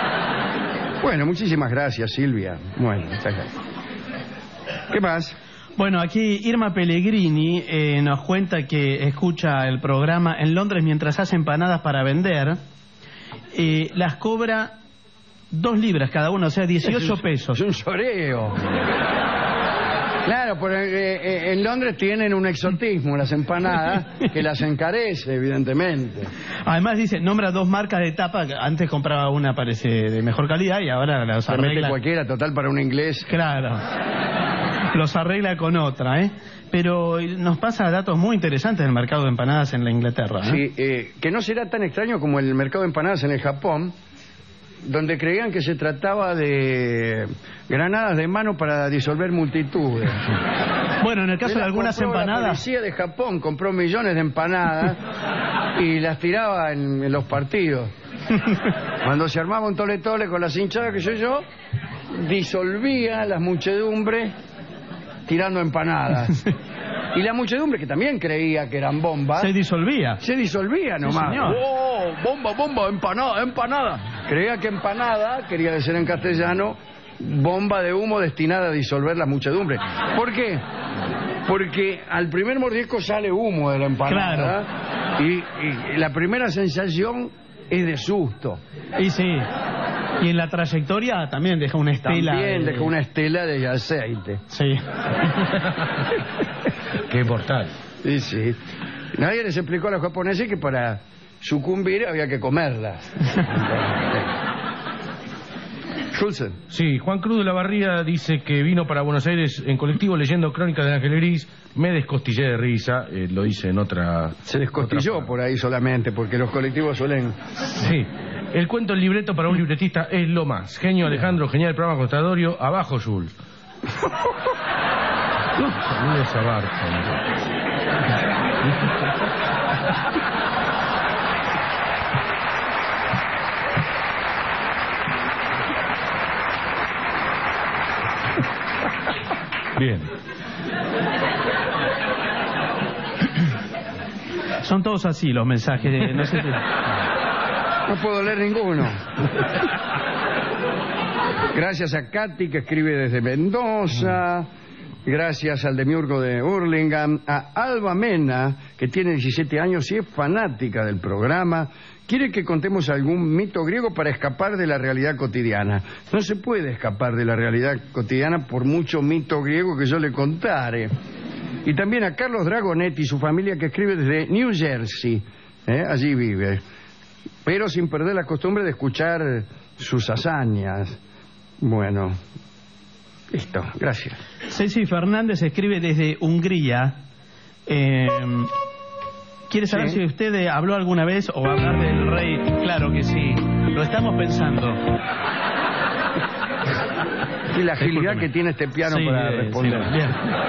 Bueno, muchísimas gracias, Silvia. Bueno, muchas gracias. ¿Qué más? Bueno, aquí Irma Pellegrini nos cuenta que escucha el programa en Londres mientras hace empanadas para vender. Las cobra 2 libras cada una, o sea, 18 pesos. Es un soreo. Claro, porque en Londres tienen un exotismo, las empanadas, que las encarece, evidentemente. Además dice, nombra 2 marcas de tapa, antes compraba una, parece, de mejor calidad y ahora las arregla. Cualquiera, total, para un inglés. Claro, los arregla con otra, ¿eh? Pero nos pasa datos muy interesantes del mercado de empanadas en la Inglaterra, ¿eh? Sí, que no será tan extraño como el mercado de empanadas en el Japón, donde creían que se trataba de granadas de mano para disolver multitudes. Bueno, en el caso de algunas empanadas... La policía de Japón compró millones de empanadas y las tiraba en los partidos. Cuando se armaba un tole-tole con las hinchadas, que yo, disolvía las muchedumbres tirando empanadas. Y la muchedumbre, que también creía que eran bombas... Se disolvía. Se disolvía nomás. Sí, ¡oh, bomba, bomba, empanada, empanada! Creía que empanada quería decir en castellano bomba de humo destinada a disolver la muchedumbre. ¿Por qué? Porque al primer mordisco sale humo de la empanada. Claro. Y la primera sensación es de susto. Y sí. Y en la trayectoria también deja una estela. También deja una estela de aceite. Sí. Qué mortal. Sí, sí. Nadie les explicó a los japoneses que para sucumbir había que comerlas. Schulze. Sí, Juan Cruz de la Barría dice que vino para Buenos Aires en colectivo leyendo Crónicas de Ángel Gris. Me descostillé de risa, lo dice en otra... Se descostilló por ahí solamente, porque los colectivos suelen... Sí. El cuento, el libreto para un libretista es lo más. Genio Alejandro, genial programa contradictorio. Abajo, Jules. Saludos a Barton. Bien. Son todos así los mensajes. No sé si... No puedo leer ninguno. Gracias a Katy, que escribe desde Mendoza. Gracias al demiurgo de Hurlingham. A Alba Mena, que tiene 17 años y es fanática del programa. Quiere que contemos algún mito griego para escapar de la realidad cotidiana. No se puede escapar de la realidad cotidiana por mucho mito griego que yo le contare. Y también a Carlos Dragonetti y su familia, que escribe desde New Jersey. Allí vive. Pero sin perder la costumbre de escuchar sus hazañas. Bueno, listo, gracias. Ceci Fernández escribe desde Hungría. ¿Quiere saber si usted habló alguna vez o va a hablar del rey? Claro que sí, lo estamos pensando. Y la agilidad que tiene este piano para responder. Sí,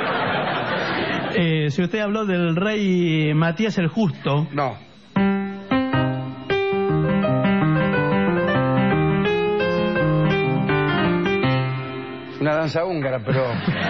bien. Si usted habló del rey Matías el Justo. No. Una danza húngara, pero...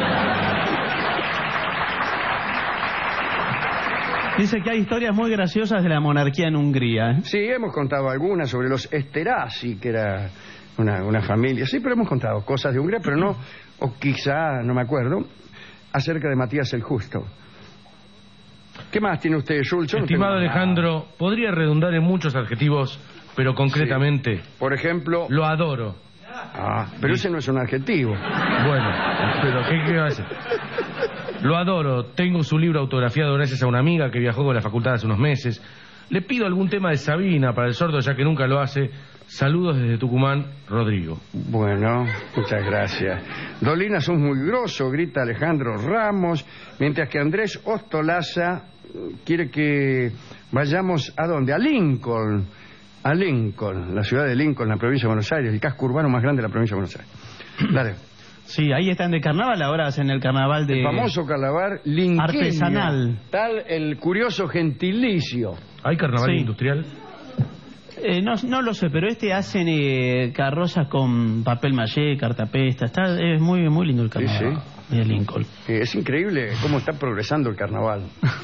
Dice que hay historias muy graciosas de la monarquía en Hungría. Sí, hemos contado algunas sobre los Esterházy, que era una familia. Sí, pero hemos contado cosas de Hungría, pero no, o quizá, no me acuerdo, acerca de Matías el Justo. ¿Qué más tiene usted, Schulz? Estimado Alejandro, podría redundar en muchos adjetivos, pero concretamente... Sí. Por ejemplo... Lo adoro. Pero ese no es un adjetivo. Bueno, pero ¿qué va a hacer? Lo adoro. Tengo su libro autografiado gracias a una amiga que viajó con la facultad hace unos meses. Le pido algún tema de Sabina para el sordo, ya que nunca lo hace. Saludos desde Tucumán, Rodrigo. Bueno, muchas gracias. Dolina, sos muy grosso, grita Alejandro Ramos, mientras que Andrés Ostolaza quiere que vayamos ¿a dónde? A Lincoln. A Lincoln, la ciudad de Lincoln, la provincia de Buenos Aires, el casco urbano más grande de la provincia de Buenos Aires. Dale. Sí, ahí están de carnaval, ahora hacen el carnaval de... El famoso carnaval linqueño. Artesanal. Tal el curioso gentilicio. ¿Hay carnaval industrial? No lo sé, pero hacen carrozas con papel maché, cartapesta. Es muy lindo el carnaval de Lincoln. Es increíble cómo está progresando el carnaval.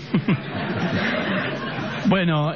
Bueno,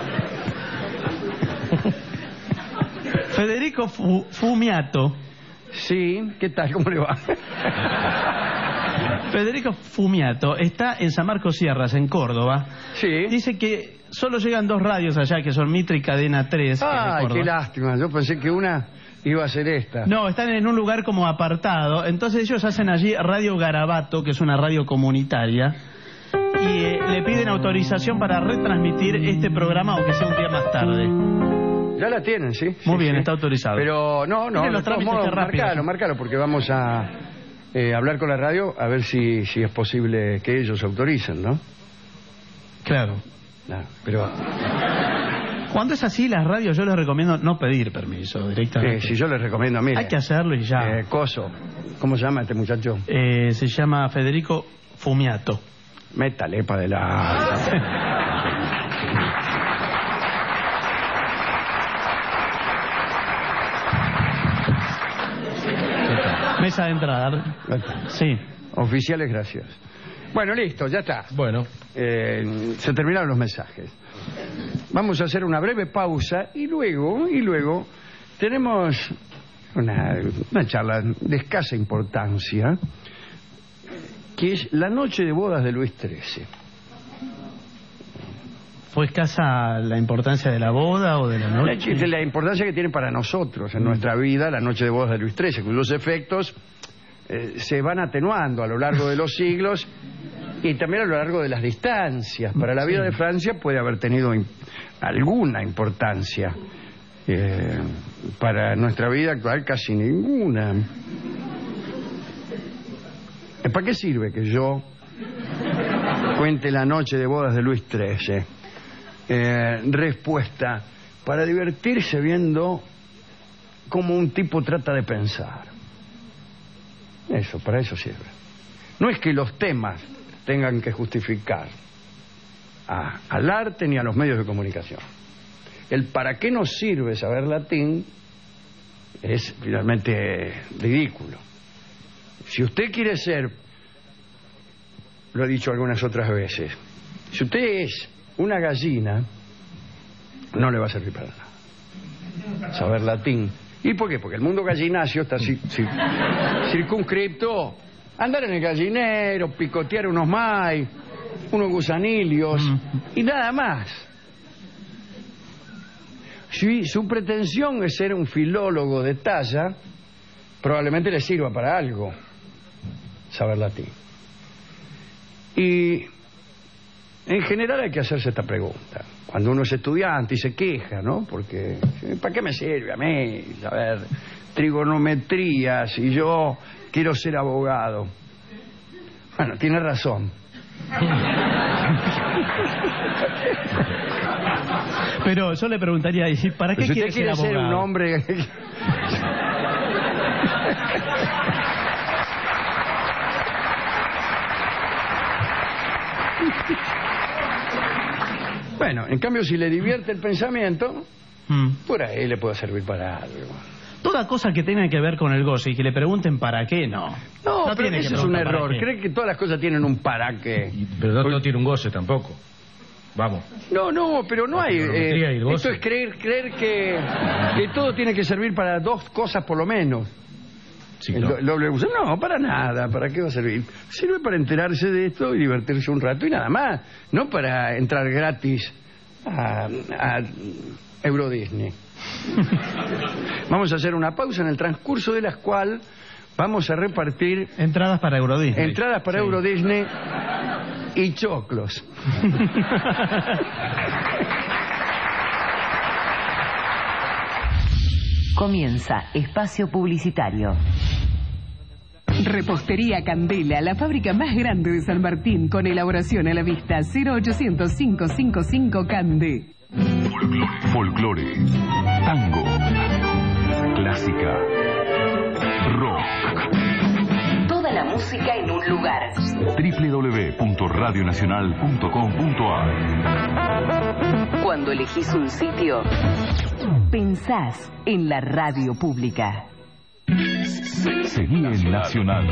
Federico Fumiato Sí, ¿qué tal? ¿Cómo le va? Federico Fumiato está en San Marcos Sierras, en Córdoba. Sí. Dice que solo llegan 2 radios allá, que son Mitre y Cadena 3. Ay, qué lástima. Yo pensé que una iba a ser esta. No, están en un lugar como apartado. Entonces ellos hacen allí Radio Garabato, que es una radio comunitaria, y le piden autorización para retransmitir este programa, aunque sea un día más tarde. Ya la tienen, ¿sí? Muy bien, sí. Está autorizado. Pero no, Tienen los de todos trámites modos, rápidos. márcalo, porque vamos a hablar con la radio a ver si es posible que ellos autoricen, ¿no? Claro. No, pero Cuando es así, las radios yo les recomiendo no pedir permiso directamente. si yo les recomiendo, mire. Hay que hacerlo y ya. Coso, ¿cómo se llama este muchacho? Se llama Federico Fumiato. Métale para adelante. Mesa de entrada. Sí. Oficiales, gracias. Bueno, listo, ya está. Bueno. Se terminaron los mensajes. Vamos a hacer una breve pausa y luego tenemos una charla de escasa importancia, que es la noche de bodas de Luis XIII. ¿Fue escasa la importancia de la boda o de la noche? La importancia que tiene para nosotros en nuestra vida la noche de bodas de Luis XIII, cuyos efectos se van atenuando a lo largo de los siglos y también a lo largo de las distancias. Para la vida de Francia puede haber tenido alguna importancia. Para nuestra vida actual casi ninguna. ¿Para qué sirve que yo cuente la noche de bodas de Luis XIII? Respuesta: para divertirse viendo cómo un tipo trata de pensar. Para eso sirve. No es que los temas tengan que justificar al arte ni a los medios de comunicación. El para qué nos sirve saber latín es finalmente ridículo. Si usted quiere ser, lo he dicho algunas otras veces, si usted es una gallina, no le va a servir para nada saber latín. ¿Y por qué? Porque el mundo gallinacio está circunscripto a andar en el gallinero, picotear unos maíz, unos gusanilios y nada más. Si su pretensión es ser un filólogo de talla, probablemente le sirva para algo saber latín. Y en general hay que hacerse esta pregunta. Cuando uno es estudiante y se queja, ¿no? Porque, ¿para qué me sirve a mí saber trigonometría si yo quiero ser abogado? Bueno, tiene razón. Pero yo le preguntaría, ¿y para qué si quiere usted quiere ser ser abogado? un hombre... Bueno, en cambio, si le divierte el pensamiento, por ahí le puede servir para algo. Toda cosa que tenga que ver con el goce y que le pregunten para qué, no. No, pero tiene que eso es un preguntar error. para qué. Cree que todas las cosas tienen un para qué. Pero no tiene un goce tampoco. Vamos. No, pero no hay... trigonometría y el goce. esto es creer que todo tiene que servir para 2 cosas por lo menos. Sí, El doble uso. No, para nada. ¿Para qué va a servir? Sirve para enterarse de esto y divertirse un rato y nada más. No para entrar gratis a Euro Disney. Vamos a hacer una pausa en el transcurso de la cual vamos a repartir entradas para Euro Disney. Entradas para Euro Disney y choclos. Comienza Espacio Publicitario. Repostería Candela, la fábrica más grande de San Martín, con elaboración a la vista. 0800-555 Cande. Folclore, tango, clásica, rock. Toda la música en un lugar. www.radionacional.com.ar. Cuando elegís un sitio, pensás en la radio pública. Seguí en Nacional.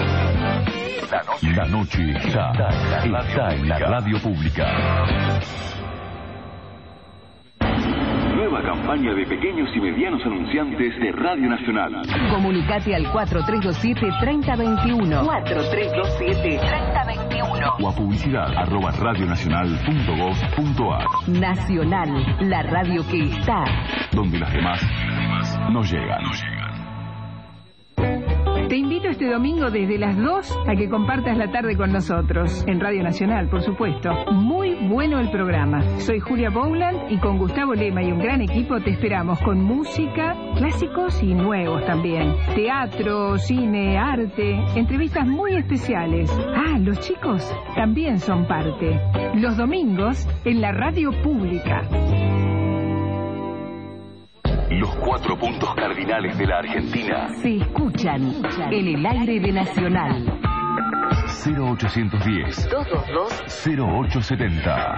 La noche está en la radio pública. Nueva campaña de pequeños y medianos anunciantes de Radio Nacional. Comunicate al 4327-3021. 4327-3021. O a publicidad @radionacional.gov.ar. Nacional, la radio que está donde las demás no llegan. Te invito este domingo desde las 2 a que compartas la tarde con nosotros, en Radio Nacional, por supuesto. Muy bueno el programa. Soy Julia Bowland y con Gustavo Lema y un gran equipo te esperamos con música, clásicos y nuevos también. Teatro, cine, arte, entrevistas muy especiales. Ah, los chicos también son parte. Los domingos en la radio pública. Los 4 puntos cardinales de la Argentina se escuchan en el aire de Nacional. 0810 222 0870.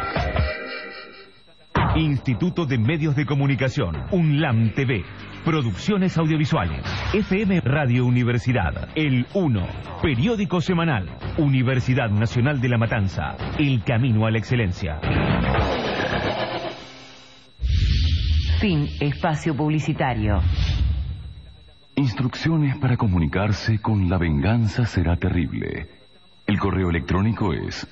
Instituto de Medios de Comunicación, UNLAM TV, Producciones Audiovisuales, FM Radio Universidad, El 1, Periódico Semanal, Universidad Nacional de La Matanza, El Camino a la Excelencia. Fin espacio publicitario. Instrucciones para comunicarse con La Venganza Será Terrible. El correo electrónico es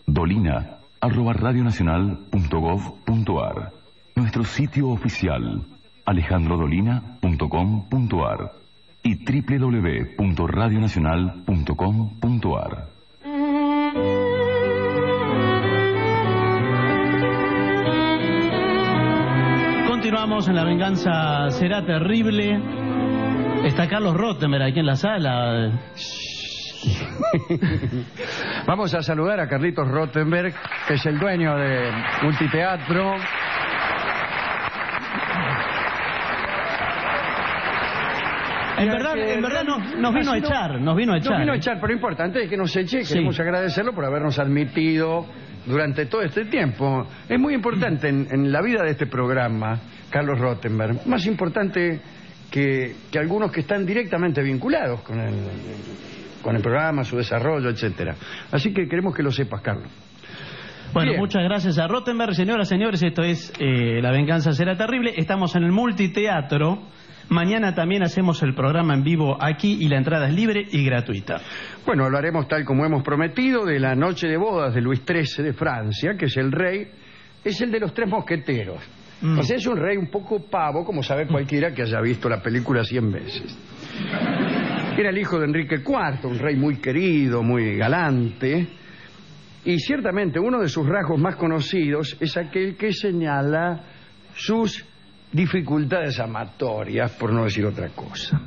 dolina@radionacional.gov.ar. Nuestro sitio oficial alejandrodolina.com.ar y www.radionacional.com.ar. Continuamos en La Venganza Será Terrible. Está Carlos Rottenberg aquí en la sala. Vamos a saludar a Carlitos Rottenberg, que es el dueño de Multiteatro. En verdad nos vino a echar. Nos vino a echar, pero importante es que nos eche. Queremos agradecerlo por habernos admitido durante todo este tiempo. Es muy importante en la vida de este programa, Carlos Rottenberg. Más importante que algunos que están directamente vinculados con el programa, su desarrollo, etcétera. Así que queremos que lo sepas, Carlos. Bueno, muchas gracias a Rottenberg. Señoras, señores, esto es La Venganza Será Terrible. Estamos en el Multiteatro. Mañana también hacemos el programa en vivo aquí y la entrada es libre y gratuita. Bueno, hablaremos tal como hemos prometido de la noche de bodas de Luis XIII de Francia, que es el rey, es el de los 3 mosqueteros. O sea, es un rey un poco pavo, como sabe cualquiera que haya visto la película 100 veces. Era el hijo de Enrique IV, un rey muy querido, muy galante, y ciertamente uno de sus rasgos más conocidos es aquel que señala sus dificultades amatorias, por no decir otra cosa.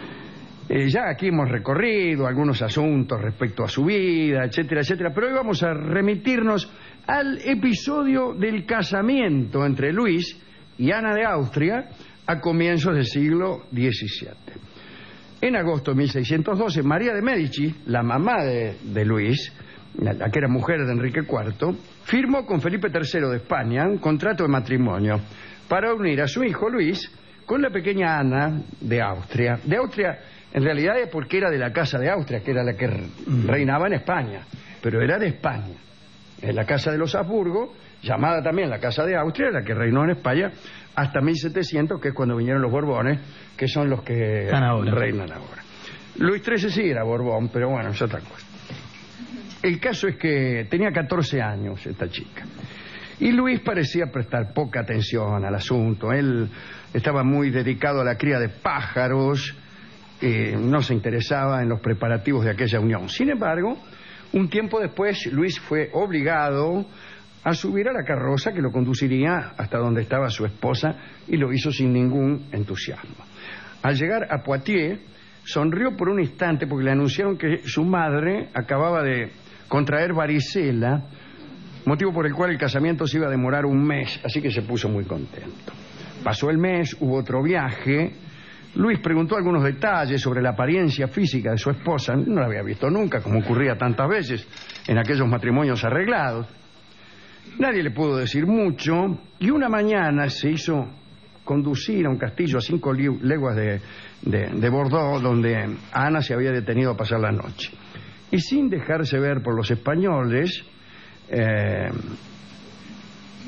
Ya aquí hemos recorrido algunos asuntos respecto a su vida, etcétera, etcétera, pero hoy vamos a remitirnos al episodio del casamiento entre Luis y Ana de Austria a comienzos del siglo XVII. En agosto de 1612, María de Medici, la mamá de Luis, la que era mujer de Enrique IV, firmó con Felipe III de España un contrato de matrimonio para unir a su hijo Luis con la pequeña Ana de Austria. De Austria, en realidad, es porque era de la Casa de Austria, que era la que reinaba en España, pero era de España. En la Casa de los Habsburgo, llamada también la Casa de Austria, la que reinó en España hasta 1700, que es cuando vinieron los Borbones, que son los que reinan ahora. Luis XIII sí era Borbón, pero bueno, es otra cosa. El caso es que tenía 14 años esta chica. Y Luis parecía prestar poca atención al asunto. Él estaba muy dedicado a la cría de pájaros, no se interesaba en los preparativos de aquella unión. Sin embargo, un tiempo después, Luis fue obligado a subir a la carroza que lo conduciría hasta donde estaba su esposa, y lo hizo sin ningún entusiasmo. Al llegar a Poitiers, sonrió por un instante porque le anunciaron que su madre acababa de contraer varicela, motivo por el cual el casamiento se iba a demorar un mes, así que se puso muy contento. Pasó el mes, hubo otro viaje. Luis preguntó algunos detalles sobre la apariencia física de su esposa. No la había visto nunca, como ocurría tantas veces en aquellos matrimonios arreglados. Nadie le pudo decir mucho, y una mañana se hizo conducir a un castillo a 5 leguas de Bordeaux, donde Ana se había detenido a pasar la noche. Y sin dejarse ver por los españoles,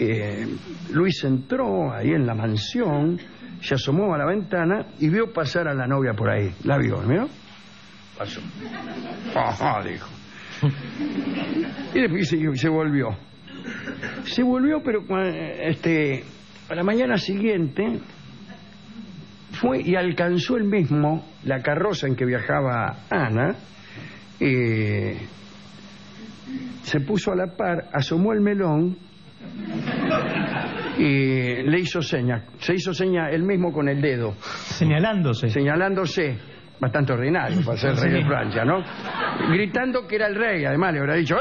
Luis entró ahí en la mansión, se asomó a la ventana y vio pasar a la novia por ahí. La vio, ¿no? Pasó. Ajá, dijo. Y después se volvió. Se volvió, pero a la mañana siguiente fue y alcanzó él mismo la carroza en que viajaba Ana. Se puso a la par, asomó el melón y le hizo seña. Se hizo seña él mismo con el dedo. Señalándose. Bastante ordinario para ser rey de Francia, ¿no? Gritando que era el rey. Además le habrá dicho,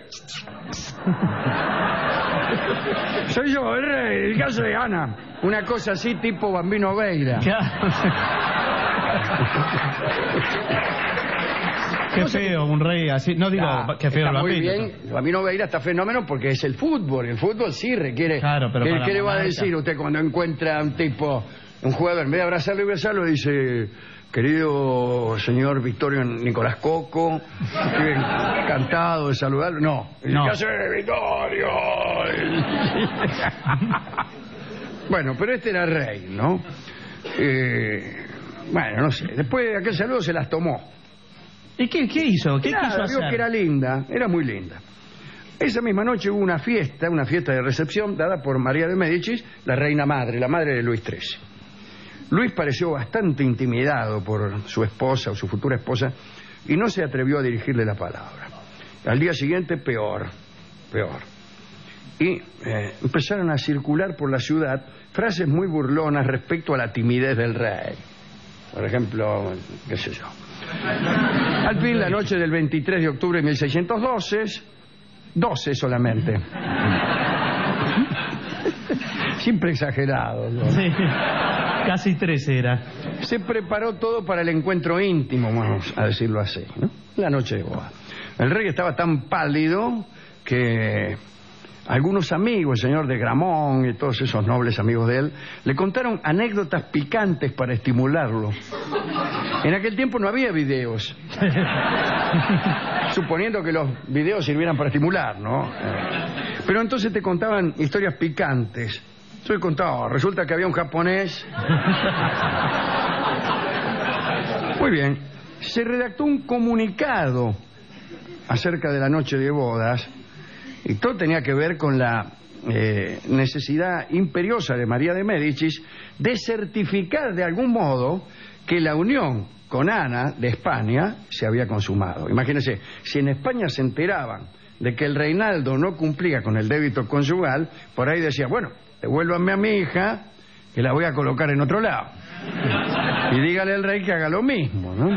soy yo, el rey, el caso de Ana. Una cosa así tipo Bambino Veira. Qué feo, un rey así. No digo que feo el Bambino. Muy bien, Bambino Veira está fenómeno porque es el fútbol. El fútbol sí requiere... Claro, pero ¿Qué le va a decir usted cuando encuentra a un tipo, un jugador, en vez de abrazarlo y besarlo, dice... Querido señor Victorio Nicolás Coco, estoy encantado de saludarlo. No. ¿Qué hace Victorio? Bueno, pero este era rey, ¿no? Bueno, no sé. Después de aquel saludo se las tomó. ¿Y qué hizo? ¿Qué quiso hacer? Vio que era linda, era muy linda. Esa misma noche hubo una fiesta de recepción dada por María de Médicis, la reina madre, la madre de Luis XIII. Luis pareció bastante intimidado por su esposa o su futura esposa y no se atrevió a dirigirle la palabra. Al día siguiente, peor. Y empezaron a circular por la ciudad frases muy burlonas respecto a la timidez del rey. Por ejemplo, qué sé yo. Al fin, la noche del 23 de octubre de 1612, 12 solamente. Siempre exagerado, ¿no? Sí. Casi 13 era. Se preparó todo para el encuentro íntimo, vamos a decirlo así, ¿no? La noche de boda. El rey estaba tan pálido que algunos amigos, el señor de Gramont y todos esos nobles amigos de él, le contaron anécdotas picantes para estimularlo. En aquel tiempo no había videos. Suponiendo que los videos sirvieran para estimular, ¿no? Pero entonces te contaban historias picantes. Yo he contado, resulta que había un japonés. Muy bien. Se redactó un comunicado acerca de la noche de bodas y todo tenía que ver con la necesidad imperiosa de María de Médicis de certificar de algún modo que la unión con Ana de España se había consumado. Imagínense, si en España se enteraban de que el reinaldo no cumplía con el débito conyugal, por ahí decía, bueno, devuélvanme a mi hija, que la voy a colocar en otro lado. Y dígale al rey que haga lo mismo, ¿no?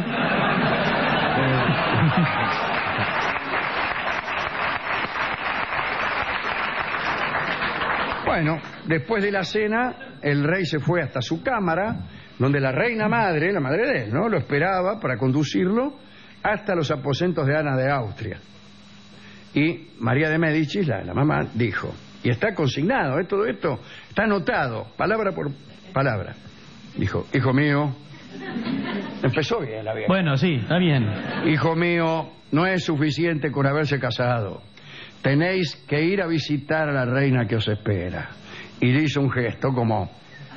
Bueno, después de la cena, el rey se fue hasta su cámara, donde la reina madre, la madre de él, ¿no?, lo esperaba para conducirlo hasta los aposentos de Ana de Austria. Y María de Médicis, la mamá, dijo... Y está consignado, todo esto está anotado, palabra por palabra. Dijo, hijo mío, empezó bien la vieja. Bueno, sí, está bien. Hijo mío, no es suficiente con haberse casado. Tenéis que ir a visitar a la reina que os espera. Y le hizo un gesto como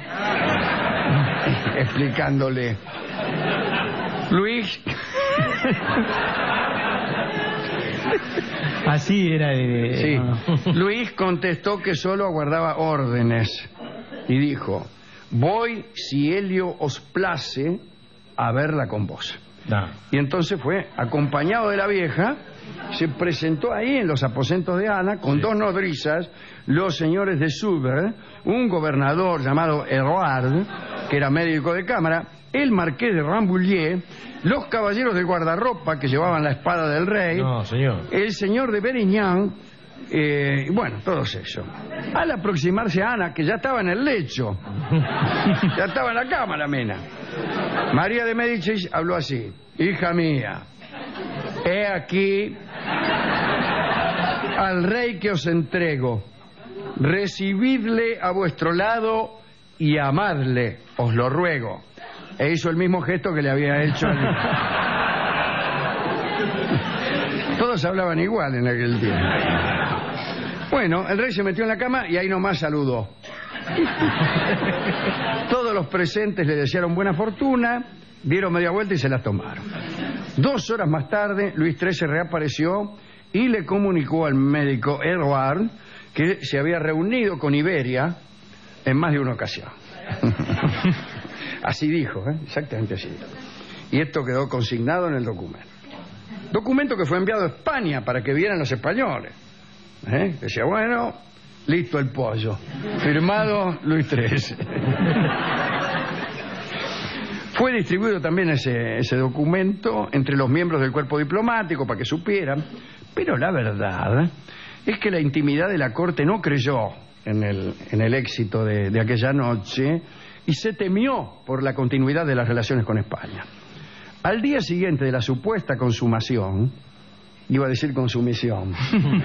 explicándole. Luis... Así era Sí. Luis contestó que solo aguardaba órdenes y dijo, voy si Helio os place a verla con vos. Y entonces fue acompañado de la vieja, se presentó ahí en los aposentos de Ana con dos nodrizas, los señores de Suber, un gobernador llamado Eroard, que era médico de cámara, el marqués de Rambouillet, los caballeros de guardarropa que llevaban la espada del rey, el señor de Berignan, bueno, todos ellos. Al aproximarse a Ana, que ya estaba en el lecho, ya estaba en la cama la mena, María de Médicis habló así, hija mía, he aquí al rey que os entrego, recibidle a vuestro lado y amadle, os lo ruego. E hizo el mismo gesto que le había hecho Todos hablaban igual en aquel tiempo. Bueno, el rey se metió en la cama y ahí nomás saludó. Todos los presentes le desearon buena fortuna, dieron media vuelta y se la tomaron. 2 horas más tarde, Luis XIII reapareció y le comunicó al médico Edward que se había reunido con Iberia en más de una ocasión. Así dijo, exactamente así. Y esto quedó consignado en el documento. Documento que fue enviado a España para que vieran los españoles. Decía, bueno, listo el pollo. Firmado Luis XIII. Fue distribuido también ese documento entre los miembros del cuerpo diplomático para que supieran, pero la verdad es que la intimidad de la corte no creyó en el éxito de aquella noche y se temió por la continuidad de las relaciones con España. Al día siguiente de la supuesta consumación, iba a decir consumición.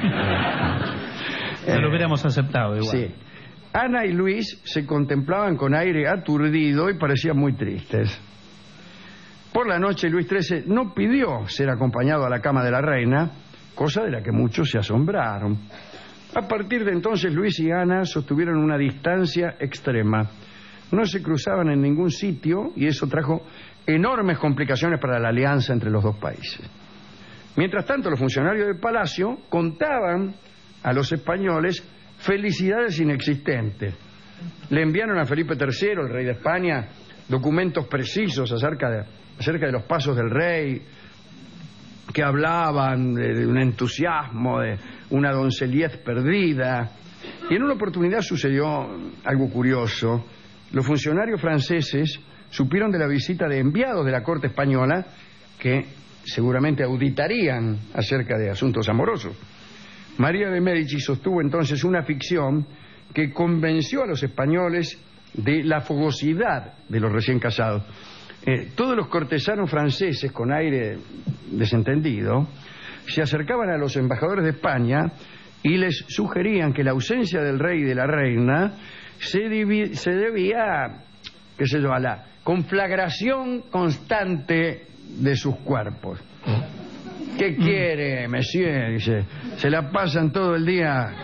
Se lo hubiéramos aceptado igual. Sí. Ana y Luis se contemplaban con aire aturdido y parecían muy tristes. Por la noche Luis XIII no pidió ser acompañado a la cama de la reina, cosa de la que muchos se asombraron. A partir de entonces Luis y Ana sostuvieron una distancia extrema. No se cruzaban en ningún sitio y eso trajo enormes complicaciones para la alianza entre los dos países. Mientras tanto, los funcionarios del palacio contaban a los españoles felicidades inexistentes. Le enviaron a Felipe III, el rey de España, documentos precisos acerca de los pasos del rey, que hablaban de un entusiasmo, de una doncellez perdida. Y en una oportunidad sucedió algo curioso. Los funcionarios franceses supieron de la visita de enviados de la corte española que seguramente auditarían acerca de asuntos amorosos. María de Médici sostuvo entonces una ficción que convenció a los españoles de la fogosidad de los recién casados. Todos los cortesanos franceses, con aire desentendido, se acercaban a los embajadores de España y les sugerían que la ausencia del rey y de la reina se debía, qué sé yo, a la conflagración constante de sus cuerpos. ¿Qué quiere, monsieur? Dice, se la pasan todo el día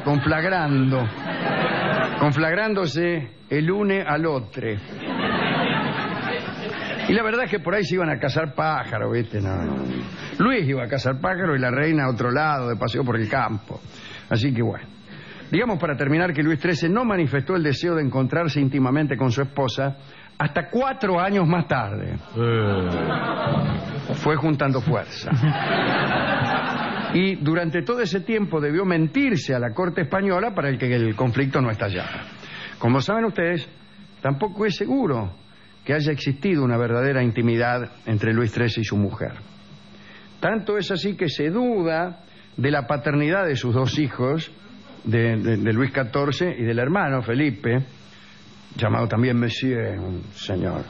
conflagrándose el uno al otro. Y la verdad es que por ahí se iban a cazar pájaros, ¿viste? No. Luis iba a cazar pájaros y la reina a otro lado, de paseo por el campo. Así que bueno. Digamos para terminar que Luis XIII no manifestó el deseo de encontrarse íntimamente con su esposa hasta 4 años más tarde. Fue juntando fuerza. Y durante todo ese tiempo debió mentirse a la corte española para que el conflicto no estallara. Como saben ustedes, tampoco es seguro que haya existido una verdadera intimidad entre Luis XIII y su mujer. Tanto es así que se duda de la paternidad de sus 2 hijos, de Luis XIV y del hermano Felipe, llamado también Monsieur, un señor.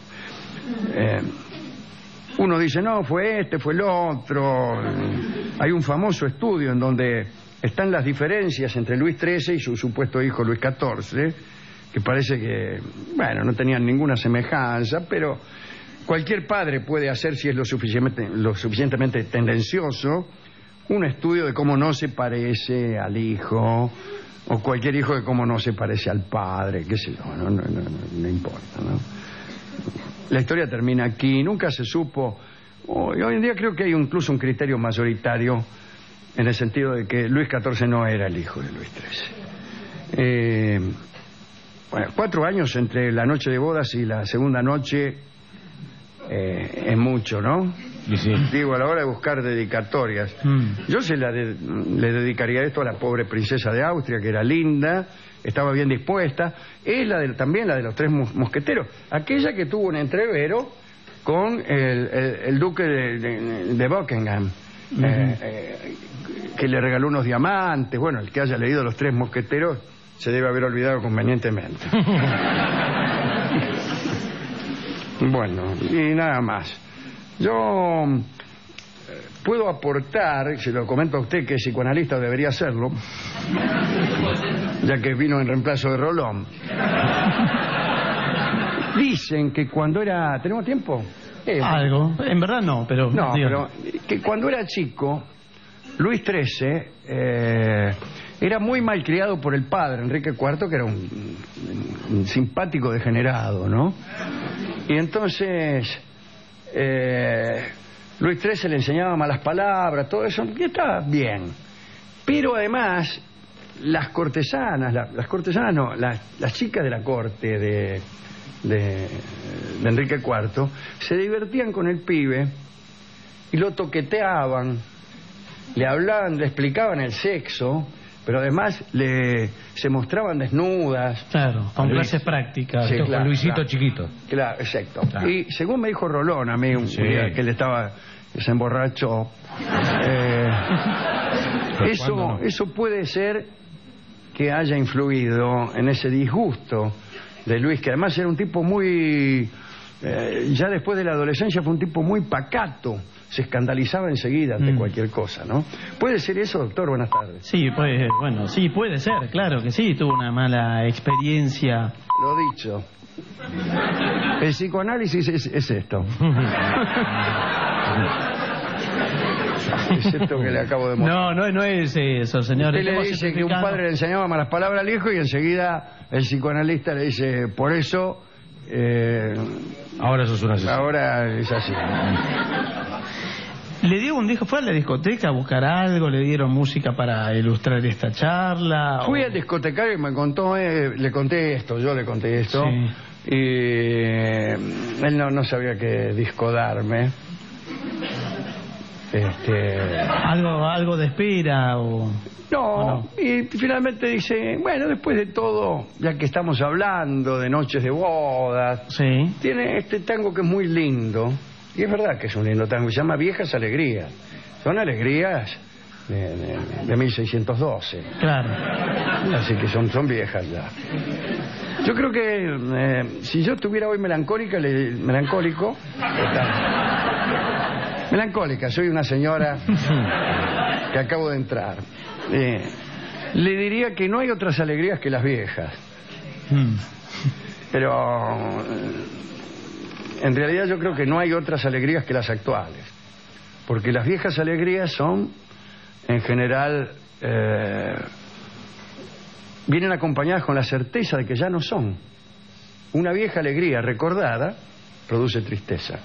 Uno dice, no, fue este, fue el otro. Hay un famoso estudio en donde están las diferencias entre Luis XIII y su supuesto hijo Luis XIV, que parece que, bueno, no tenían ninguna semejanza, pero cualquier padre puede hacer, si es lo suficientemente tendencioso, un estudio de cómo no se parece al hijo, o cualquier hijo de cómo no se parece al padre, qué sé yo, no importa, ¿no? La historia termina aquí, nunca se supo. Hoy en día creo que hay incluso un criterio mayoritario en el sentido de que Luis XIV no era el hijo de Luis XIII. Bueno, 4 años entre la noche de bodas y la segunda noche es mucho, ¿no? Y sí. Digo, a la hora de buscar dedicatorias. Yo le dedicaría esto a la pobre princesa de Austria, que era linda, estaba bien dispuesta. Es también la de los 3 mosqueteros, aquella que tuvo un entrevero con el duque de Buckingham, que le regaló unos diamantes. Bueno, el que haya leído Los 3 mosqueteros se debe haber olvidado convenientemente. Bueno, y nada más. Yo puedo aportar, se lo comento a usted que es psicoanalista, debería hacerlo, ya que vino en reemplazo de Rolón. Dicen que cuando era... ¿Tenemos tiempo? Algo, en verdad no, pero... No, pero que cuando era chico, Luis XIII Era muy malcriado por el padre, Enrique IV, que era un simpático degenerado, ¿no? Y entonces Luis XIII le enseñaba malas palabras, todo eso, que estaba bien. Pero además, las cortesanas no, las chicas de la corte de Enrique IV se divertían con el pibe y lo toqueteaban, le hablaban, le explicaban el sexo, pero además se mostraban desnudas. Claro, con clases prácticas. Sí, con Luisito chiquito. Claro, exacto. Claro. Y según me dijo Rolón a mí, un día que se emborrachó, eso puede ser que haya influido en ese disgusto de Luis, que además era un tipo muy... ya después de la adolescencia fue un tipo muy pacato, se escandalizaba enseguida ante cualquier cosa, ¿no? ¿Puede ser eso, doctor? Buenas tardes. Sí, pues, bueno, sí, puede ser, claro que sí, tuvo una mala experiencia. Lo dicho. El psicoanálisis es esto. Es esto que le acabo de mostrar. No es eso, señor. Usted le dice que un padre le enseñaba malas palabras al hijo y enseguida el psicoanalista le dice, por eso... ahora eso es una asesino. Ahora es así. ¿Le dio un disco? ¿Fue a la discoteca a buscar algo? ¿Le dieron música para ilustrar esta charla? Fui al discotecario y me contó, le conté esto, yo le conté esto. Sí. Y él no sabía qué disco darme. ¿Algo de espera o...? No, y finalmente dice, bueno, después de todo, ya que estamos hablando de noches de bodas, sí, tiene este tango que es muy lindo, y es verdad que es un lindo tango, se llama Viejas Alegrías. Son alegrías de 1612. Claro. Así que son viejas ya. Yo creo que si yo estuviera hoy melancólica, soy una señora que acabo de entrar. Le diría que no hay otras alegrías que las viejas. Pero en realidad yo creo que no hay otras alegrías que las actuales. Porque las viejas alegrías son, en general, vienen acompañadas con la certeza de que ya no son. Una vieja alegría recordada produce tristeza.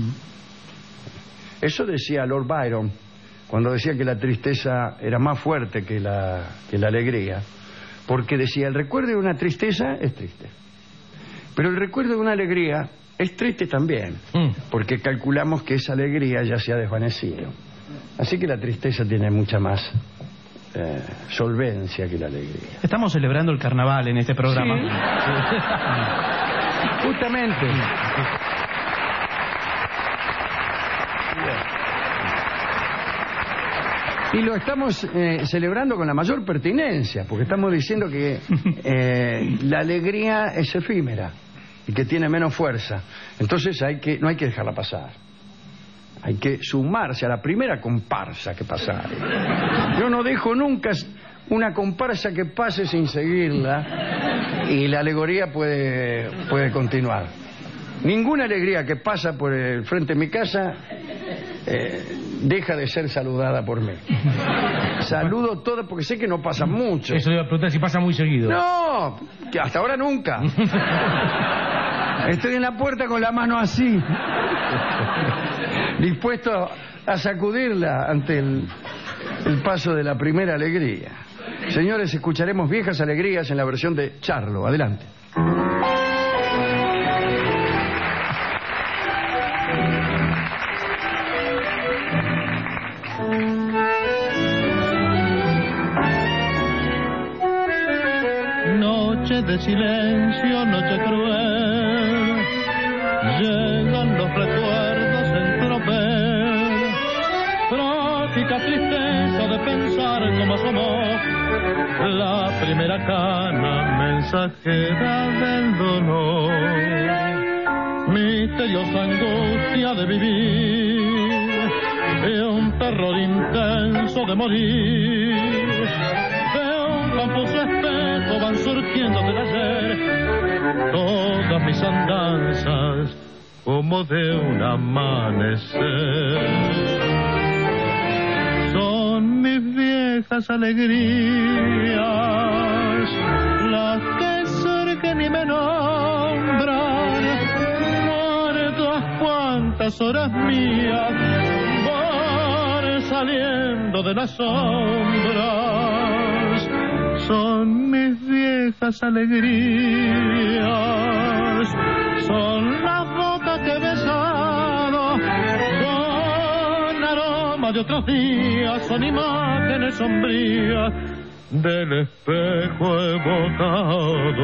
Eso decía Lord Byron cuando decía que la tristeza era más fuerte que la alegría, porque decía, el recuerdo de una tristeza es triste, pero el recuerdo de una alegría es triste también, porque calculamos que esa alegría ya se ha desvanecido. Así que la tristeza tiene mucha más solvencia que la alegría. Estamos celebrando el carnaval en este programa. Sí. Justamente. Y lo estamos celebrando con la mayor pertinencia, porque estamos diciendo que la alegría es efímera y que tiene menos fuerza. Entonces no hay que dejarla pasar. Hay que sumarse a la primera comparsa que pasare. Yo no dejo nunca una comparsa que pase sin seguirla y la alegoría puede continuar. Ninguna alegría que pasa por el frente de mi casa deja de ser saludada por mí. Saludo todo porque sé que no pasa mucho. Eso iba a preguntar si pasa muy seguido. No, que hasta ahora nunca. Estoy en la puerta con la mano así, dispuesto a sacudirla ante el paso de la primera alegría. Señores, escucharemos Viejas Alegrías en la versión de Charlo. Adelante. Noche de silencio, noche cruel, llegan los recuerdos en tropel, trágica tristeza de pensar cómo asomó la primera cana mensajera del dolor, misteriosa angustia de vivir, de un terror intenso de morir, de un confuso espejo van surgiendo del ayer todas mis andanzas como de un amanecer. Son mis viejas viejas alegrías, las que surgen y me nombran, muertas cuantas horas mías van saliendo de las sombras, son mis viejas alegrías, son las bocas que he besado, son aroma de otros días, son imágenes sombrías del espejo evocado.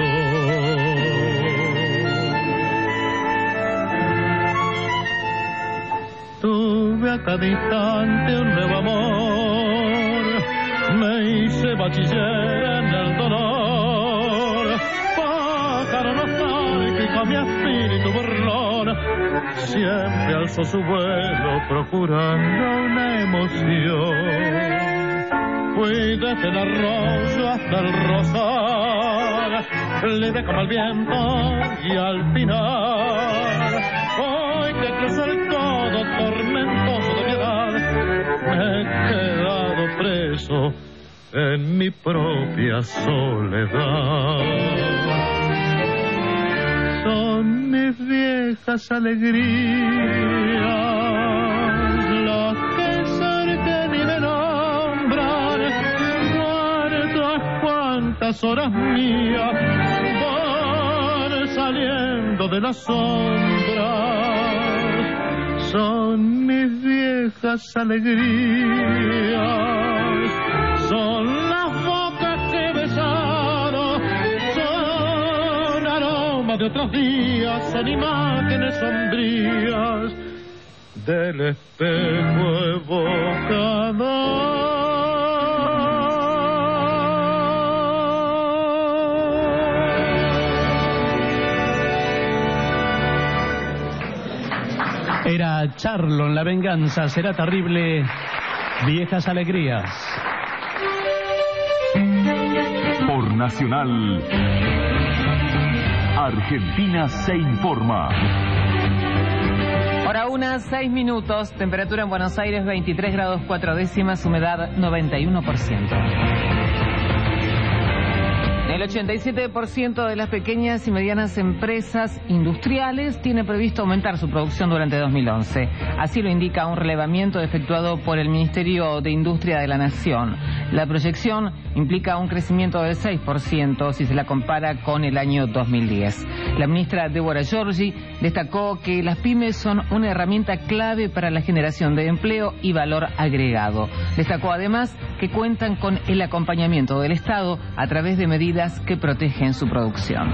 Tuve a cada instante un nuevo amor, me hice bachiller en el dolor, pájaro nostálgico mi espíritu burlón, siempre alzó su vuelo procurando una emoción. Fui desde el arroyo hasta el rosal, libre como el viento y al final, hoy que cruzó el codo tormentoso de piedad, me he quedado preso en mi propia soledad. Son mis viejas alegrías, las que surgen y me nombran, muertas cuantas horas mías van saliendo de las sombras, son mis viejas alegrías, son las bocas que he besado, son aromas de otros días, son imágenes sombrías del espejo evocado. Era Charlon, La venganza será terrible, viejas alegrías. Por Nacional, Argentina se informa. Hora 1:06, temperatura en Buenos Aires 23 grados 4 décimas, humedad 91%. El 87% de las pequeñas y medianas empresas industriales tiene previsto aumentar su producción durante 2011. Así lo indica un relevamiento efectuado por el Ministerio de Industria de la Nación. La proyección implica un crecimiento del 6% si se la compara con el año 2010. La ministra Débora Giorgi destacó que las pymes son una herramienta clave para la generación de empleo y valor agregado. Destacó además que cuentan con el acompañamiento del Estado a través de medidas que protegen su producción.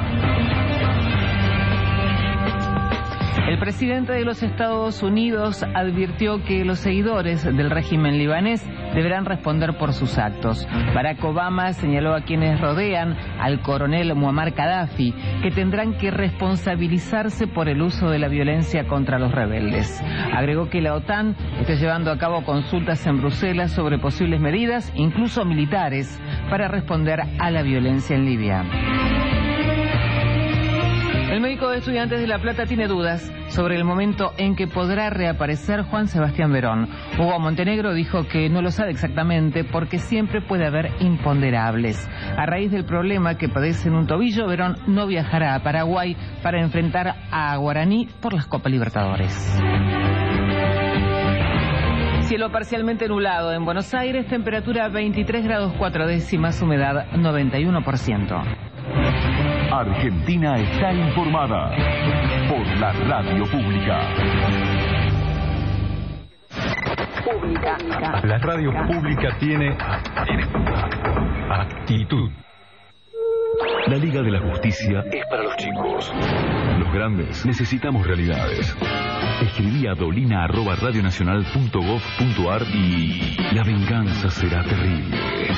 El presidente de los Estados Unidos advirtió que los seguidores del régimen libanés deberán responder por sus actos. Barack Obama señaló a quienes rodean al coronel Muammar Gaddafi que tendrán que responsabilizarse por el uso de la violencia contra los rebeldes. Agregó que la OTAN está llevando a cabo consultas en Bruselas sobre posibles medidas, incluso militares, para responder a la violencia en Libia. El médico de Estudiantes de La Plata tiene dudas sobre el momento en que podrá reaparecer Juan Sebastián Verón. Hugo Montenegro dijo que no lo sabe exactamente porque siempre puede haber imponderables. A raíz del problema que padece en un tobillo, Verón no viajará a Paraguay para enfrentar a Guaraní por las Copa Libertadores. Cielo parcialmente nublado en Buenos Aires, temperatura 23 grados 4 décimas, humedad 91%. Argentina está informada por la radio pública. La radio pública tiene actitud. La Liga de la Justicia es para los chicos. Los grandes necesitamos realidades. Escribí a dolina@radionacional.gov.ar y la venganza será terrible.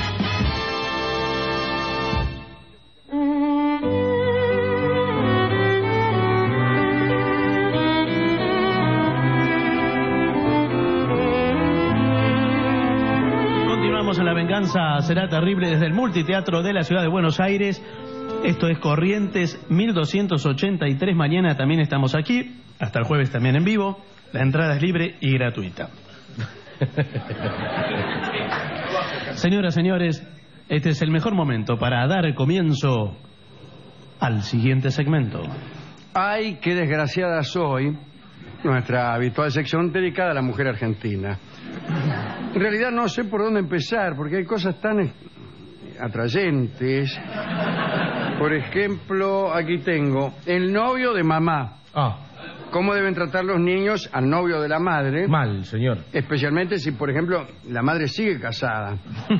La venganza será terrible desde el Multiteatro de la Ciudad de Buenos Aires. Esto es Corrientes 1283. Mañana también estamos aquí, hasta el jueves también en vivo. La entrada es libre y gratuita. Señoras, señores, este es el mejor momento para dar comienzo al siguiente segmento. Ay, qué desgraciada soy, nuestra habitual sección dedicada a la mujer argentina. En realidad no sé por dónde empezar, porque hay cosas tan atrayentes. Por ejemplo, aquí tengo el novio de mamá. ¿Cómo deben tratar los niños al novio de la madre? Mal, señor. Especialmente si, por ejemplo, la madre sigue casada.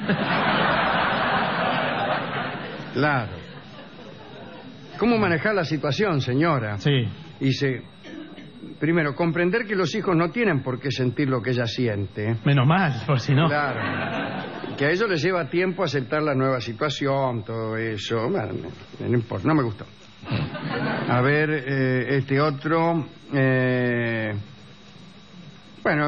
Claro. ¿Cómo manejar la situación, señora? Sí. Dice, primero, comprender que los hijos no tienen por qué sentir lo que ella siente. Menos mal, por si no. Claro. Que a ellos les lleva tiempo aceptar la nueva situación, todo eso. Bueno, no importa, no me gustó. A ver, este otro... bueno,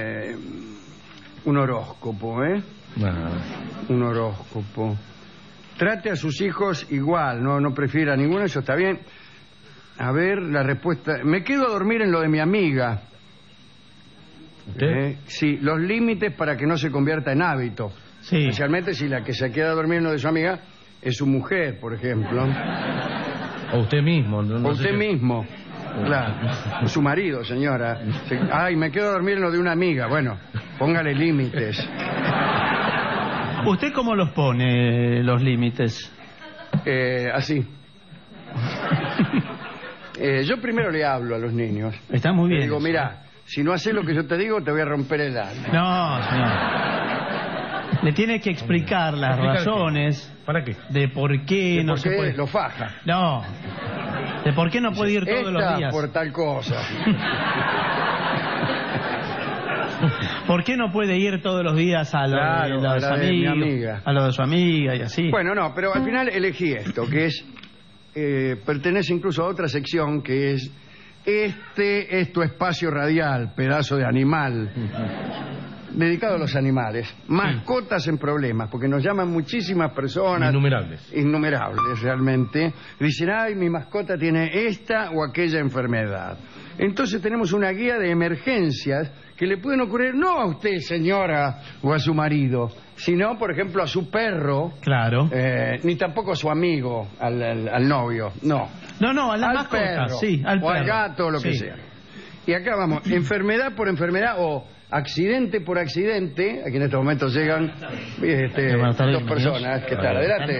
un horóscopo, ¿eh? Un horóscopo. Trate a sus hijos igual, no prefiera ninguno, eso está bien. A ver, la respuesta... Me quedo a dormir en lo de mi amiga. Sí, los límites para que no se convierta en hábito. Sí. Especialmente si la que se queda a dormir en lo de su amiga es su mujer, por ejemplo. O usted mismo. O usted mismo. Claro. O su marido, señora. Ay, me quedo a dormir en lo de una amiga. Bueno, póngale límites. ¿Usted cómo los pone, los límites? Así. Yo primero le hablo a los niños. Está muy bien. Le digo, mira, si no haces lo que yo te digo, te voy a romper el alma. No, señor. Le tiene que explicar las razones. ¿Para qué? De por qué no se puede. Lo faja. No. De por qué no puede ir todos los días. Por tal cosa. ¿Por qué no puede ir todos los días a lo de los amigos, a lo de su amiga y así? Bueno, no, pero al final elegí esto, que es pertenece incluso a otra sección, que es este es tu espacio radial, pedazo de animal, dedicado a los animales, mascotas en problemas, porque nos llaman muchísimas personas, innumerables realmente, dicen, ay, mi mascota tiene esta o aquella enfermedad. Entonces tenemos una guía de emergencias que le pueden ocurrir no a usted, señora, o a su marido, sino, por ejemplo, a su perro. Claro. Ni tampoco a su amigo, al novio, no. No, a la al mascota, perro, sí, al perro. O al gato, lo que sea. Y acá vamos, enfermedad por enfermedad o accidente por accidente. Aquí en estos momentos llegan dos personas. ¿Qué tal? Adelante.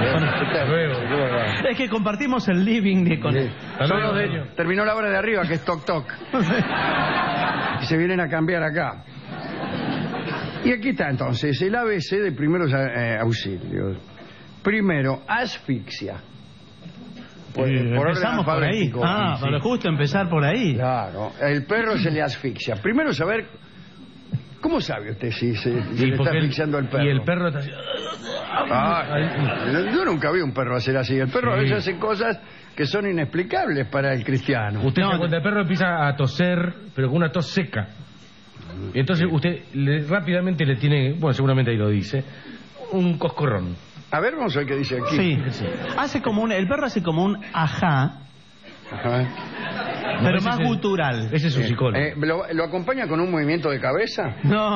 Es que compartimos el living con él. Terminó la hora de arriba, que es toc toc. Y se vienen a cambiar acá. Y aquí está entonces el ABC de primeros auxilios. Primero, asfixia. Empezamos por ahí. Pero justo empezar por ahí. Claro, el perro se le asfixia. Primero saber, ¿cómo sabe usted si se le está asfixiando al perro? Y el perro está así... yo nunca vi un perro hacer así. El perro a veces hace cosas que son inexplicables para el cristiano. Usted cuando el perro empieza a toser, pero con una tos seca. Y entonces usted rápidamente le tiene, bueno, seguramente ahí lo dice, un coscorrón. A ver, vamos a ver qué dice aquí. Sí. El perro hace como un ajá. Pero más gutural. Ese es su psicólogo. ¿Lo acompaña con un movimiento de cabeza? No.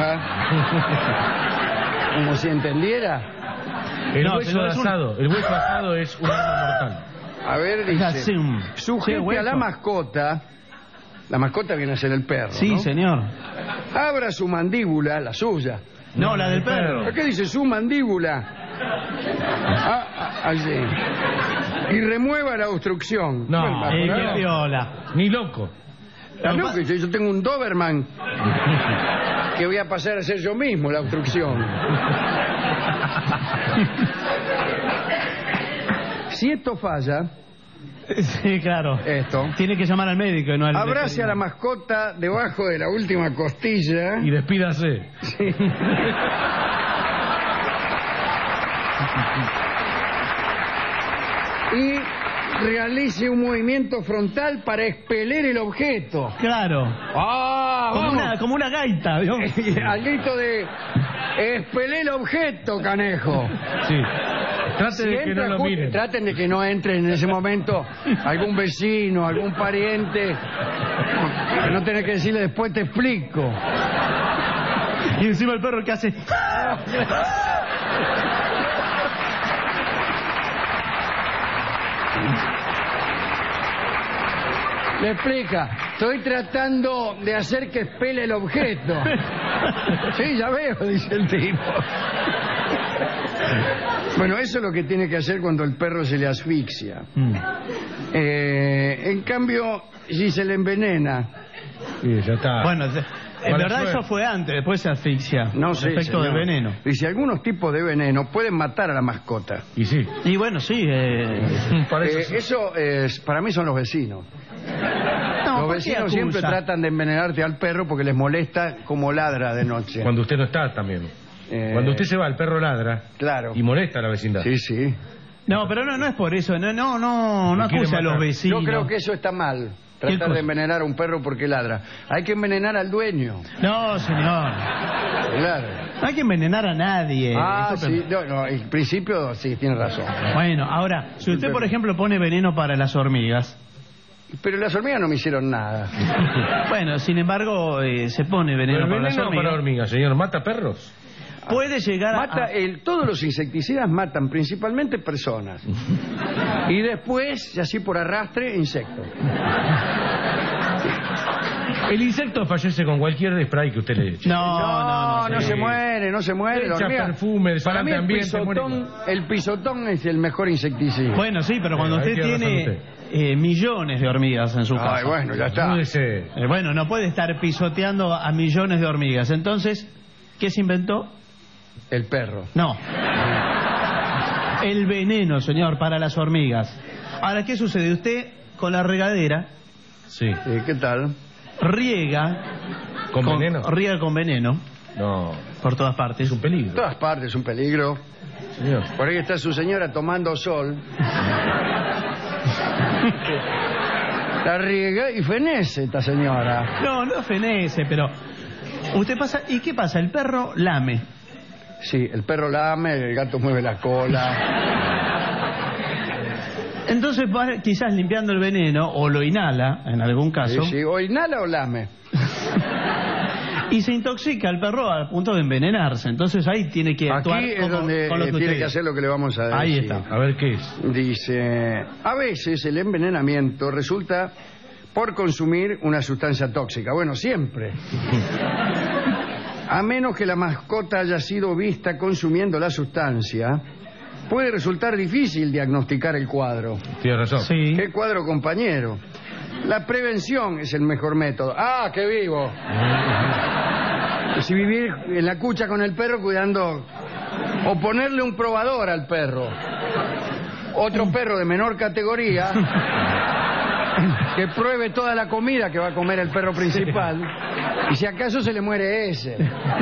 Ajá. Como si entendiera. El hueso asado es un arma mortal. A ver, dice, sujete a la mascota. La mascota viene a ser el perro, Sí, ¿no? señor. Abra su mandíbula, la suya. No, la del perro. ¿Qué dice? Su mandíbula. Allí. Y remueva la obstrucción. No, qué viola. Ni loco. Loco, yo tengo un Doberman que voy a pasar a ser yo mismo la obstrucción. Si esto falla... Sí, claro. Esto. Tiene que llamar al médico y no al... Abrace a la mascota debajo de la última costilla. Y despídase. Sí. Y realice un movimiento frontal para expeler el objeto. Claro. Como una gaita, ¿vio? Al grito de expelé el objeto, canejo. Sí. Traten de que no entre en ese momento algún vecino, algún pariente, que no tenés que decirle después te explico. Y encima el perro que hace... Le explica, estoy tratando de hacer que espele el objeto. Sí, ya veo, dice el tipo. Bueno, eso es lo que tiene que hacer cuando el perro se le asfixia. En cambio, si se le envenena... Sí, ya está. Bueno, en verdad eso fue antes, después se asfixia. No sé, efecto del veneno. Y si algunos tipos de veneno pueden matar a la mascota. Y sí. Y bueno, sí. Eso es, para mí son los vecinos. Los vecinos siempre tratan de envenenarte al perro porque les molesta como ladra de noche. Cuando usted no está también. Cuando usted se va, el perro ladra. Claro. Y molesta a la vecindad. Sí, sí. No, pero no es por eso. No acusa a los vecinos. Yo creo que eso está mal. Tratar de envenenar a un perro porque ladra. Hay que envenenar al dueño. No, señor. Claro. No hay que envenenar a nadie. Sí. No, en principio sí, tiene razón. Bueno, ahora, si usted, por ejemplo, pone veneno para las hormigas... Pero las hormigas no me hicieron nada. Bueno, sin embargo, se pone veneno para las hormigas. Para hormigas, señor, ¿mata perros? Puede llegar todos los insecticidas matan principalmente personas. Y después, así por arrastre, insectos. El insecto fallece con cualquier spray que usted le eche. No se muere. Le echa perfume, para mí ambiente, el pisotón es el mejor insecticida. Bueno, sí, pero cuando usted tiene millones de hormigas en su casa. Ay, bueno, ya está. Bueno, no puede estar pisoteando a millones de hormigas. Entonces, ¿qué se inventó? El perro. No. El veneno, señor, para las hormigas. Ahora, ¿qué sucede? Usted con la regadera... Sí. ¿Qué tal? Riega... ¿Con veneno? Riega con veneno. No. Por todas partes. Es un peligro. Por todas partes es un peligro. Señor. Por ahí está su señora tomando sol. La riega y fenece esta señora. No fenece, pero... Usted pasa... ¿Y qué pasa? El perro lame. Sí, el perro lame, el gato mueve la cola. Entonces, quizás limpiando el veneno, o lo inhala, en algún caso. Sí, o inhala o lame. Y se intoxica el perro al punto de envenenarse. Entonces ahí tiene que actuar. Aquí es donde tiene que hacer lo que le vamos a decir. Ahí está. A ver qué es. Dice, a veces el envenenamiento resulta por consumir una sustancia tóxica. Bueno, siempre. A menos que la mascota haya sido vista consumiendo la sustancia, puede resultar difícil diagnosticar el cuadro. Tiene razón. Sí. ¿Qué cuadro, compañero? La prevención es el mejor método. ¡Ah, qué vivo! Si vivir en la cucha con el perro cuidando... O ponerle un probador al perro. Otro perro de menor categoría... que pruebe toda la comida que va a comer el perro principal. Y si acaso se le muere ese.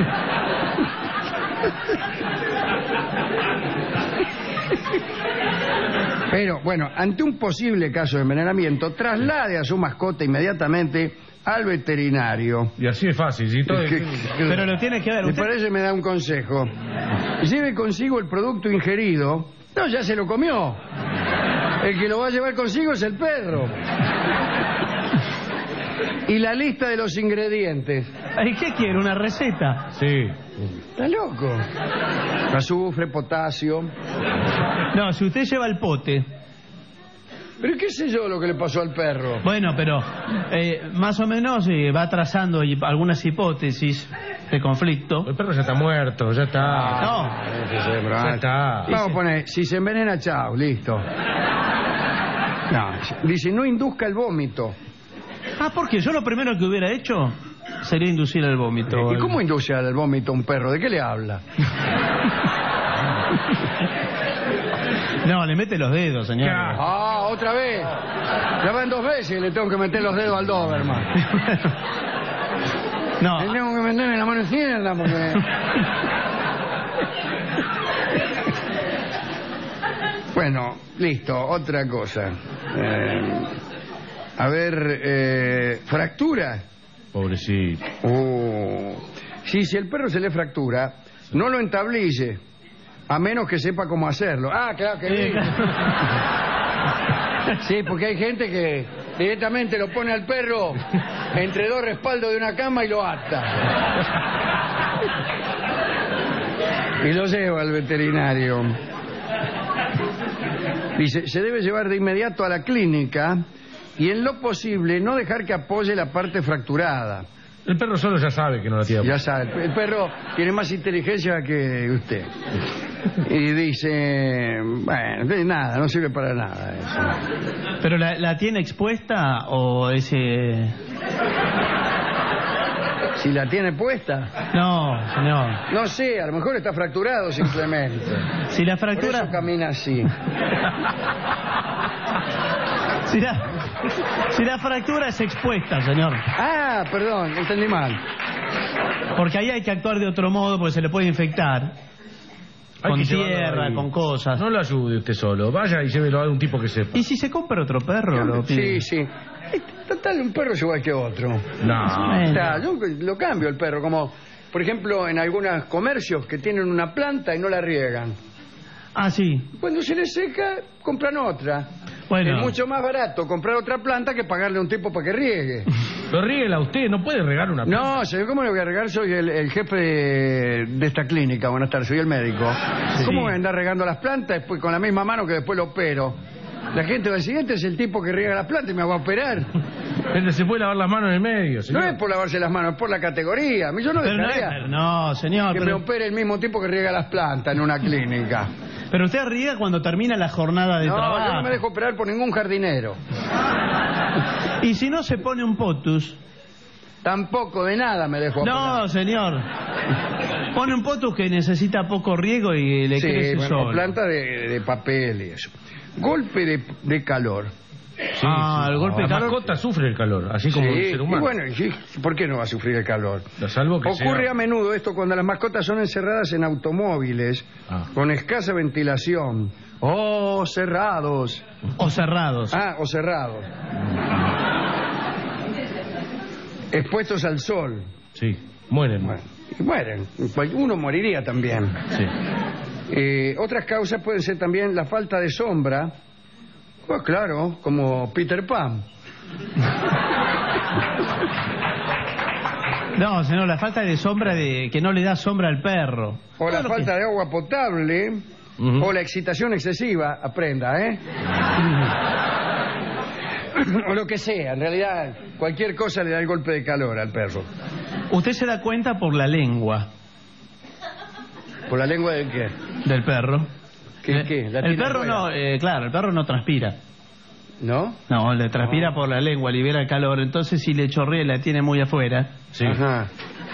Pero, bueno, ante un posible caso de envenenamiento, traslade a su mascota inmediatamente al veterinario. Y así es fácil, ¿sí? Pero lo tiene que ver. Me parece me da un consejo. Lleve consigo el producto ingerido. No, ya se lo comió. El que lo va a llevar consigo es el perro. Y la lista de los ingredientes. ¿Y qué quiere? ¿Una receta? Sí. Está loco. Azufre, potasio. No, si usted lleva el pote... Pero qué sé yo lo que le pasó al perro. Bueno, pero más o menos va trazando algunas hipótesis de conflicto. El perro ya está muerto, ya está. No. Ya está. Vamos a poner, si se envenena, chao, listo. No, dice, no induzca el vómito. ¿Por qué? Yo lo primero que hubiera hecho sería inducir el vómito. ¿Y cómo induce al vómito un perro? ¿De qué le habla? No, le mete los dedos, señor. Otra vez. Ya van 2 veces y le tengo que meter los dedos al Doberman. No. Le tengo que meterme la mano izquierda porque... Bueno, listo, otra cosa. A ver, fractura. Pobrecito. Si el perro se le fractura, no lo entablille, a menos que sepa cómo hacerlo. Claro que bien. Sí, porque hay gente que directamente lo pone al perro entre 2 respaldos de una cama y lo ata. Y lo lleva al veterinario. Dice, se debe llevar de inmediato a la clínica y en lo posible no dejar que apoye la parte fracturada. El perro solo ya sabe que no la tiene. Ya sabe, el perro tiene más inteligencia que usted. Y dice, bueno, nada, no sirve para nada eso. ¿Pero la tiene expuesta o ese...? ¿Si la tiene puesta? No, señor. No sé, a lo mejor está fracturado simplemente. Si la fractura... Por eso camina así. Si la fractura es expuesta, señor. Ah, perdón, entendí mal. Porque ahí hay que actuar de otro modo porque se le puede infectar. Con tierra, con cosas. No lo ayude usted solo. Vaya y llévelo a un tipo que sepa. ¿Y si se compra otro perro? Lo pide? Sí. Total, un perro es igual que otro. No. O sea, yo lo cambio el perro, como por ejemplo en algunos comercios que tienen una planta y no la riegan. Ah, sí. Cuando se les seca, compran otra. Bueno. Es mucho más barato comprar otra planta que pagarle a un tipo para que riegue. Pero ríguela usted, no puede regar una planta. No, señor, ¿cómo le voy a regar? Soy el jefe de esta clínica. Buenas tardes, soy el médico. Sí. ¿Cómo voy a andar regando las plantas después con la misma mano que después lo opero? La gente va a decir, este es el tipo que riega las plantas y me va a operar. Se puede lavar las manos en el medio, señor. No es por lavarse las manos, es por la categoría. Yo no dejaría no, señor. que me opere el mismo tipo que riega las plantas en una clínica. Pero usted riega cuando termina la jornada de trabajo. No, yo no me dejo operar por ningún jardinero. ¿Y si no se pone un potus? Tampoco, de nada me dejo operar. No, señor. Pone un potus que necesita poco riego y le crece solo. Planta de papel y eso. Golpe de calor. Sí, el golpe de calor. La mascota sufre el calor, así como el ser humano. Y bueno, ¿por qué no va a sufrir el calor? Salvo que ocurre a menudo esto cuando las mascotas son encerradas en automóviles con escasa ventilación. Cerrados. O cerrados. O cerrados. Expuestos al sol. Sí, mueren. Mueren. Uno moriría también. Sí. Otras causas pueden ser también la falta de sombra. Pues claro, como Peter Pan. No, señor, la falta de sombra que no le da sombra al perro. O la falta de agua potable. O la excitación excesiva. Aprenda, ¿eh? O lo que sea. En realidad, cualquier cosa le da el golpe de calor al perro. Usted se da cuenta por la lengua. ¿Por la lengua de qué? Del perro. ¿Qué? El perro no, claro, el perro no transpira. ¿No? No, le transpira por la lengua, libera el calor. Entonces si le chorrea y la tiene muy afuera. Sí. Ajá.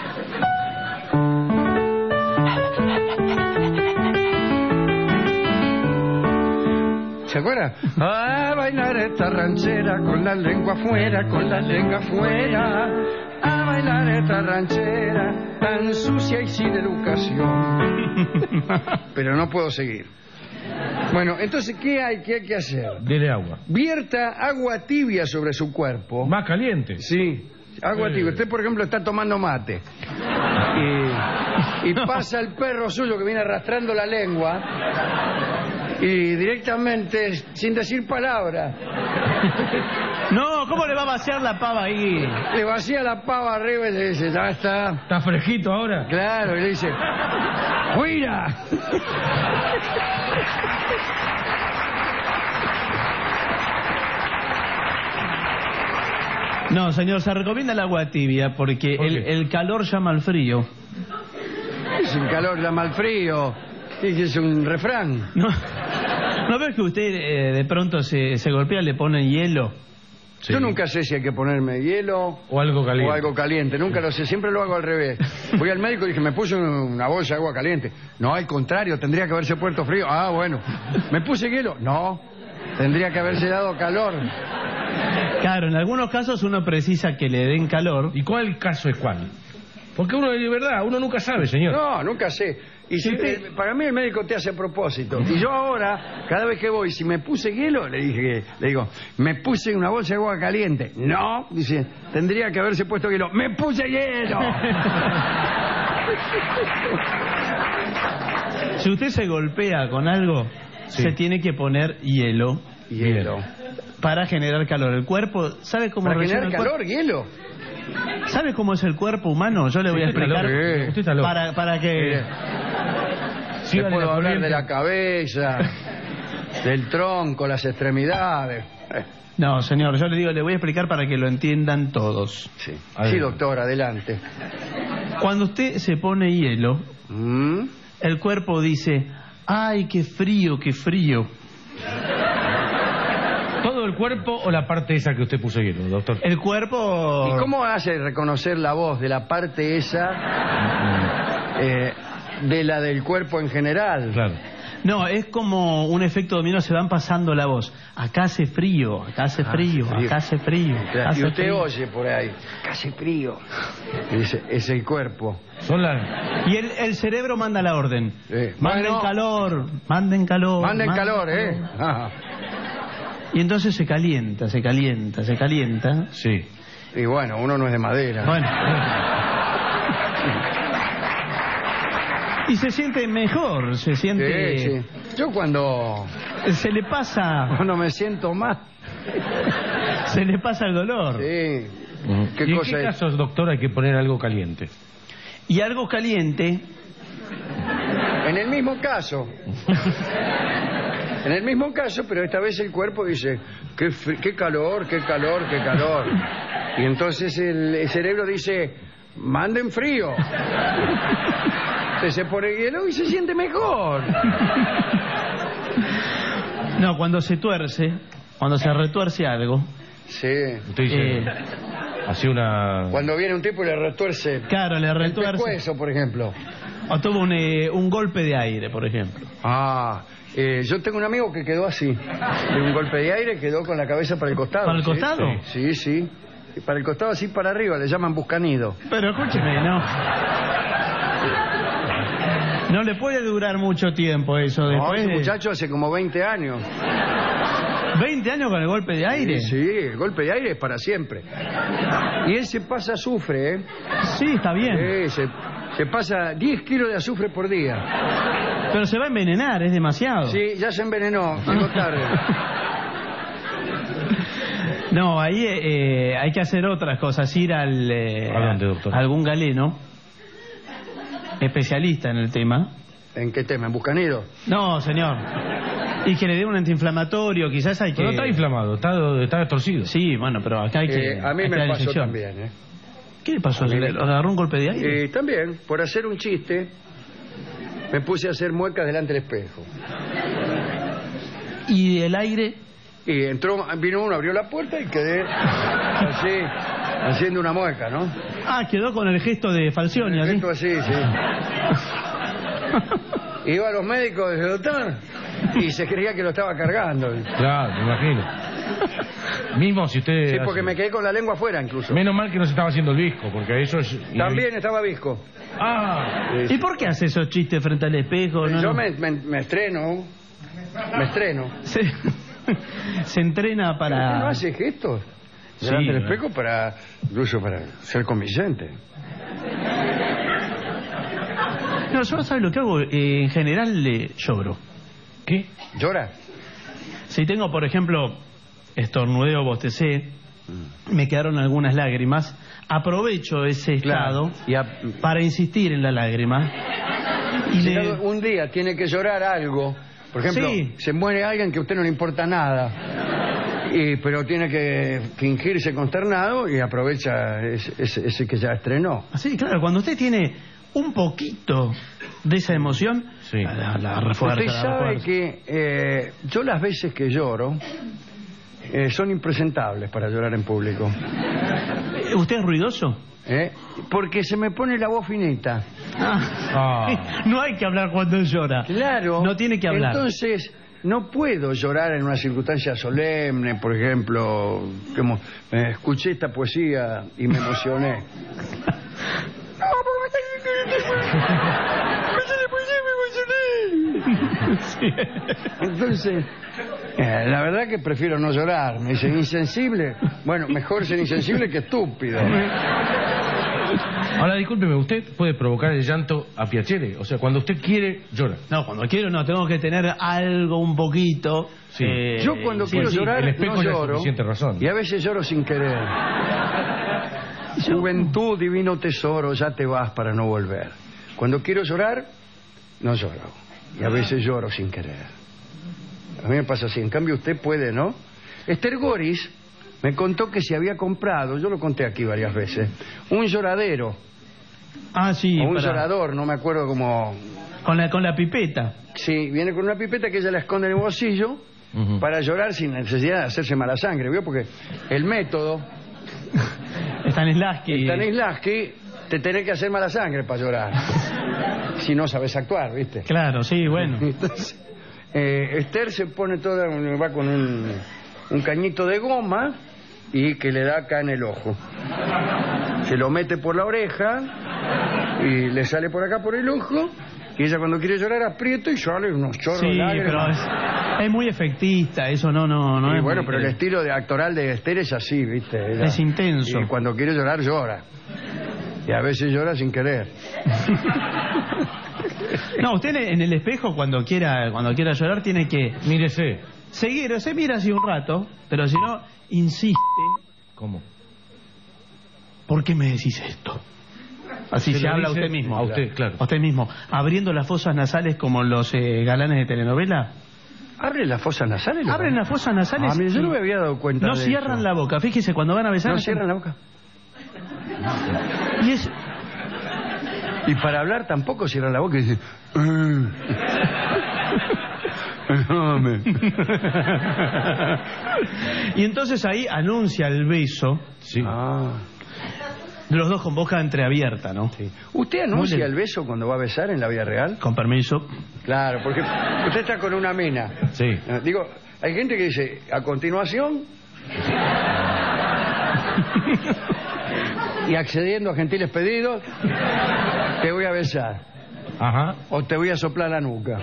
¿Se acuerda? A bailar esta ranchera con la lengua afuera, con la lengua afuera. A bailar esta ranchera tan sucia y sin educación. Pero no puedo seguir. Bueno, entonces, ¿qué hay que hacer? Dele agua. Vierta agua tibia sobre su cuerpo. ¿Más caliente? Sí, agua tibia. Usted, por ejemplo, está tomando mate. Y pasa el perro suyo que viene arrastrando la lengua. Y directamente, sin decir palabra. No, ¿cómo le va a vaciar la pava ahí? Le vacía la pava arriba y le dice, ya está. ¿Está fresquito ahora? Claro, y le dice, ¡fuera! No, señor, se recomienda el agua tibia porque el calor llama al frío. Es un calor llama al frío. Es un refrán. ¿No ves que usted de pronto se golpea, le pone hielo? Sí. Yo nunca sé si hay que ponerme hielo o algo caliente. Nunca lo sé, siempre lo hago al revés. Voy al médico y dije, me puse una bolsa de agua caliente. No, al contrario, tendría que haberse puesto frío. Ah, bueno. ¿Me puse hielo? No, tendría que haberse dado calor. Claro, en algunos casos uno precisa que le den calor. ¿Y cuál caso es cuál? Porque uno, de verdad, uno nunca sabe, señor. No, nunca sé. Y si para mí el médico te hace a propósito. Y yo ahora, cada vez que voy, si me puse hielo, le digo, me puse una bolsa de agua caliente. No, dice, tendría que haberse puesto hielo. ¡Me puse hielo! Si usted se golpea con algo, se tiene que poner hielo. Hielo. Para generar calor. El cuerpo, ¿sabe cómo ¿Para reacciona generar el calor, hielo? ¿Sabe cómo es el cuerpo humano? Yo le voy a explicar Usted está loco. para que... Sí, puedo hablar de la cabeza, del tronco, las extremidades. No, señor, yo le digo, le voy a explicar para que lo entiendan todos. Sí, sí, doctor, adelante. Cuando usted se pone hielo, el cuerpo dice, ¡ay, qué frío, qué frío! ¿Todo el cuerpo o la parte esa que usted puso hielo, doctor? El cuerpo... ¿Y cómo hace reconocer la voz de la parte esa de la del cuerpo en general? Claro. No, es como un efecto dominó, se van pasando la voz. Acá hace frío, acá hace frío, acá hace frío. Claro. Y usted oye por ahí, acá hace frío. Y dice, es el cuerpo. Y el cerebro manda la orden. Manden calor, manden calor. Manden calor, Y entonces se calienta, se calienta, se calienta. Sí. Y bueno, uno no es de madera. Bueno. Y se siente mejor, se siente... Sí. Yo cuando... Se le pasa... Cuando me siento más... Se le pasa el dolor. Sí. ¿Y en qué casos, doctor, hay que poner algo caliente? Y algo caliente... En el mismo caso. En el mismo caso, pero esta vez el cuerpo dice, qué calor, qué calor, qué calor. Y entonces el cerebro dice, manden frío. Se pone hielo y se siente mejor. No, cuando se tuerce, cuando se retuerce algo. Sí. Usted dice, así una... Cuando viene un tipo y le retuerce. Claro, le retuerce. El pescuezo, por ejemplo. O tuvo un golpe de aire, por ejemplo. Yo tengo un amigo que quedó así. De un golpe de aire quedó con la cabeza para el costado. ¿Para el costado? Sí, sí. Para el costado así para arriba, le llaman buscanido. Pero escúcheme, no. No le puede durar mucho tiempo eso. Después ese muchacho hace como 20 años. ¿20 años con el golpe de aire? Sí, el golpe de aire es para siempre. Y él se pasa azufre, ¿eh? Sí, está bien. Se pasa 10 kilos de azufre por día. Pero se va a envenenar, es demasiado. Sí, ya se envenenó, llegó tarde. No, ahí hay que hacer otras cosas, ir a algún galeno especialista en el tema. ¿En qué tema? ¿En buscanido? No, señor. Y que le dé un antiinflamatorio, quizás hay que... Pero no está inflamado, está torcido. Sí, bueno, pero acá hay que... A mí me pasó también, ¿eh? ¿Qué le pasó? ¿Le agarró un golpe de aire? También, por hacer un chiste, me puse a hacer muecas delante del espejo. ¿Y el aire? Y vino uno, abrió la puerta y quedé así, haciendo una mueca, ¿no? Quedó con el gesto de Falcioni, el gesto así, sí. Iba a los médicos del doctor y se creía que lo estaba cargando. Claro, me imagino. Mismo si usted... Sí, porque me quedé con la lengua afuera incluso. Menos mal que no se estaba haciendo el visco, porque eso es... También estaba visco. ¿Y por qué hace esos chistes frente al espejo? Yo me estreno. Me estreno. Se entrena para... ¿Pero usted no hace gestos? Delante del espejo incluso para ser convincente. No, yo ¿sabe lo que hago? En general lloro. ¿Qué? ¿Llora? Si tengo, por ejemplo, estornudé o bostecé, me quedaron algunas lágrimas, aprovecho ese estado para insistir en la lágrima. Y si un día tiene que llorar algo, por ejemplo, se muere alguien que a usted no le importa nada, pero tiene que fingirse consternado y aprovecha ese que ya estrenó. Sí, claro, cuando usted tiene un poquito de esa emoción, la refuerza. Usted sabe que yo las veces que lloro son impresentables para llorar en público. ¿Usted es ruidoso? Porque se me pone la voz finita. No hay que hablar cuando llora. Claro. No tiene que hablar. Entonces, no puedo llorar en una circunstancia solemne, por ejemplo, como escuché esta poesía y me emocioné. Entonces, la verdad que prefiero no llorar. Me dicen insensible. Bueno, mejor ser insensible que estúpido. Ahora, discúlpeme, ¿usted puede provocar el llanto a piacere? O sea, cuando usted quiere, llora. No, cuando quiero no, tengo que tener algo un poquito. Sí. Yo cuando quiero llorar, el espejo no lloro. Razón. Y a veces lloro sin querer. Juventud, divino tesoro, ya te vas para no volver. Cuando quiero llorar, no lloro. Y a veces lloro sin querer. A mí me pasa así. En cambio usted puede, ¿no? Esther Goris me contó que se había comprado, yo lo conté aquí varias veces, un lloradero. Ah, sí. O un llorador, no me acuerdo cómo... Con la pipeta. Sí, viene con una pipeta que ella la esconde en el bolsillo para llorar sin necesidad de hacerse mala sangre, ¿vio? Porque el método... Stanislavski, te tenés que hacer mala sangre para llorar. Si no sabes actuar, ¿viste? Claro, sí, bueno. Entonces, Esther se pone toda... va con un cañito de goma y que le da acá en el ojo. Se lo mete por la oreja y le sale por acá por el ojo. Y ella cuando quiere llorar aprieta y sale unos chorros de lágrimas. Pero es muy efectista, eso no y es bueno, muy... pero el estilo actoral de Esther es así, ¿viste? Ella, es intenso. Y cuando quiere llorar, llora. Y a veces llora sin querer. No, usted en el espejo cuando quiera llorar tiene que... Mírese. Se mira así un rato, pero si no, insiste. ¿Cómo? ¿Por qué me decís esto? Así se habla a usted mismo. A usted, claro. A usted mismo. Abriendo las fosas nasales como los galanes de telenovela. ¿Abren las fosas nasales? Abren las fosas nasales. Mira, yo no me había dado cuenta no de cierran eso. la boca. Fíjese, cuando van a besar... No cierran la boca. Y para hablar tampoco cierran la boca y dicen... Y entonces ahí anuncia el beso. Sí. Los dos con boca entreabierta, ¿no? Sí. ¿Usted anuncia el beso cuando va a besar en la vida real? Con permiso. Claro, porque usted está con una mina. Sí. Digo, hay gente que dice, a continuación... y accediendo a gentiles pedidos, te voy a besar. Ajá. O te voy a soplar la nuca.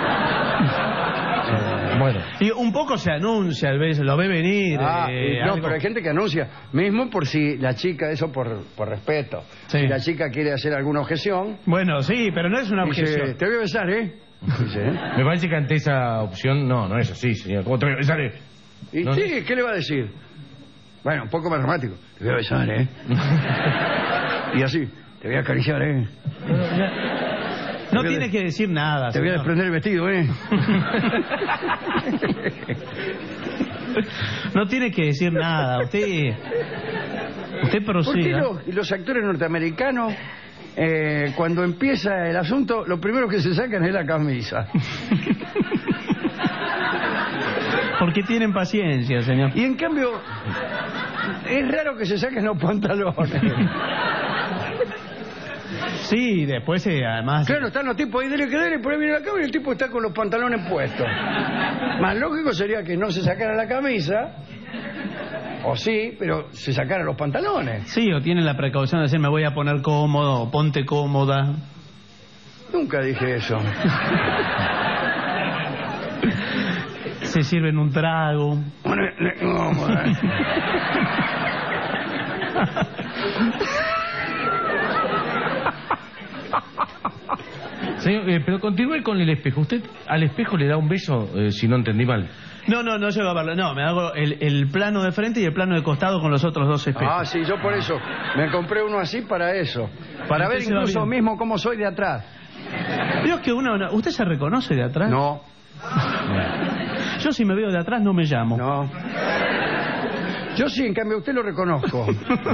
Bueno. Y un poco se anuncia el beso, lo ve venir. No, pero hay gente que anuncia, mismo por si la chica, eso por respeto. Sí. Si la chica quiere hacer alguna objeción. Bueno, sí, pero no es una dice, objeción. te voy a besar, ¿eh? Dice, Me parece que ante esa opción, no es así, señor. ¿Cómo te voy a besar? Y no, sí, ¿qué le va a decir? Bueno, un poco más dramático. Te voy a besar, ¿eh? Y así, te voy a acariciar, ¿eh? No tiene que decir nada. Te voy a desprender el vestido, ¿eh? No tiene que decir nada. Usted proceda. ¿Por qué los actores norteamericanos, cuando empieza el asunto, lo primero que se sacan es la camisa? Porque tienen paciencia, señor. Y en cambio, es raro que se saquen los pantalones. Sí, después además... Claro, están los tipos ahí, dele, por ahí viene la cámara y el tipo está con los pantalones puestos. Más lógico sería que no se sacara la camisa, o sí, pero se sacaran los pantalones. Sí, o tienen la precaución de decir, me voy a poner cómodo, o ponte cómoda. Nunca dije eso. Se sirven un trago. Señor, pero continúe con el espejo. ¿Usted al espejo le da un beso, si no entendí mal? No llego a verlo. No, me hago el plano de frente y el plano de costado con los otros dos espejos. Ah, sí, yo por eso me compré uno así para eso. Para ver incluso mismo cómo soy de atrás. Dios, que ¿usted se reconoce de atrás? No. Yo si me veo de atrás no me llamo. No. Yo sí, en cambio usted lo reconozco.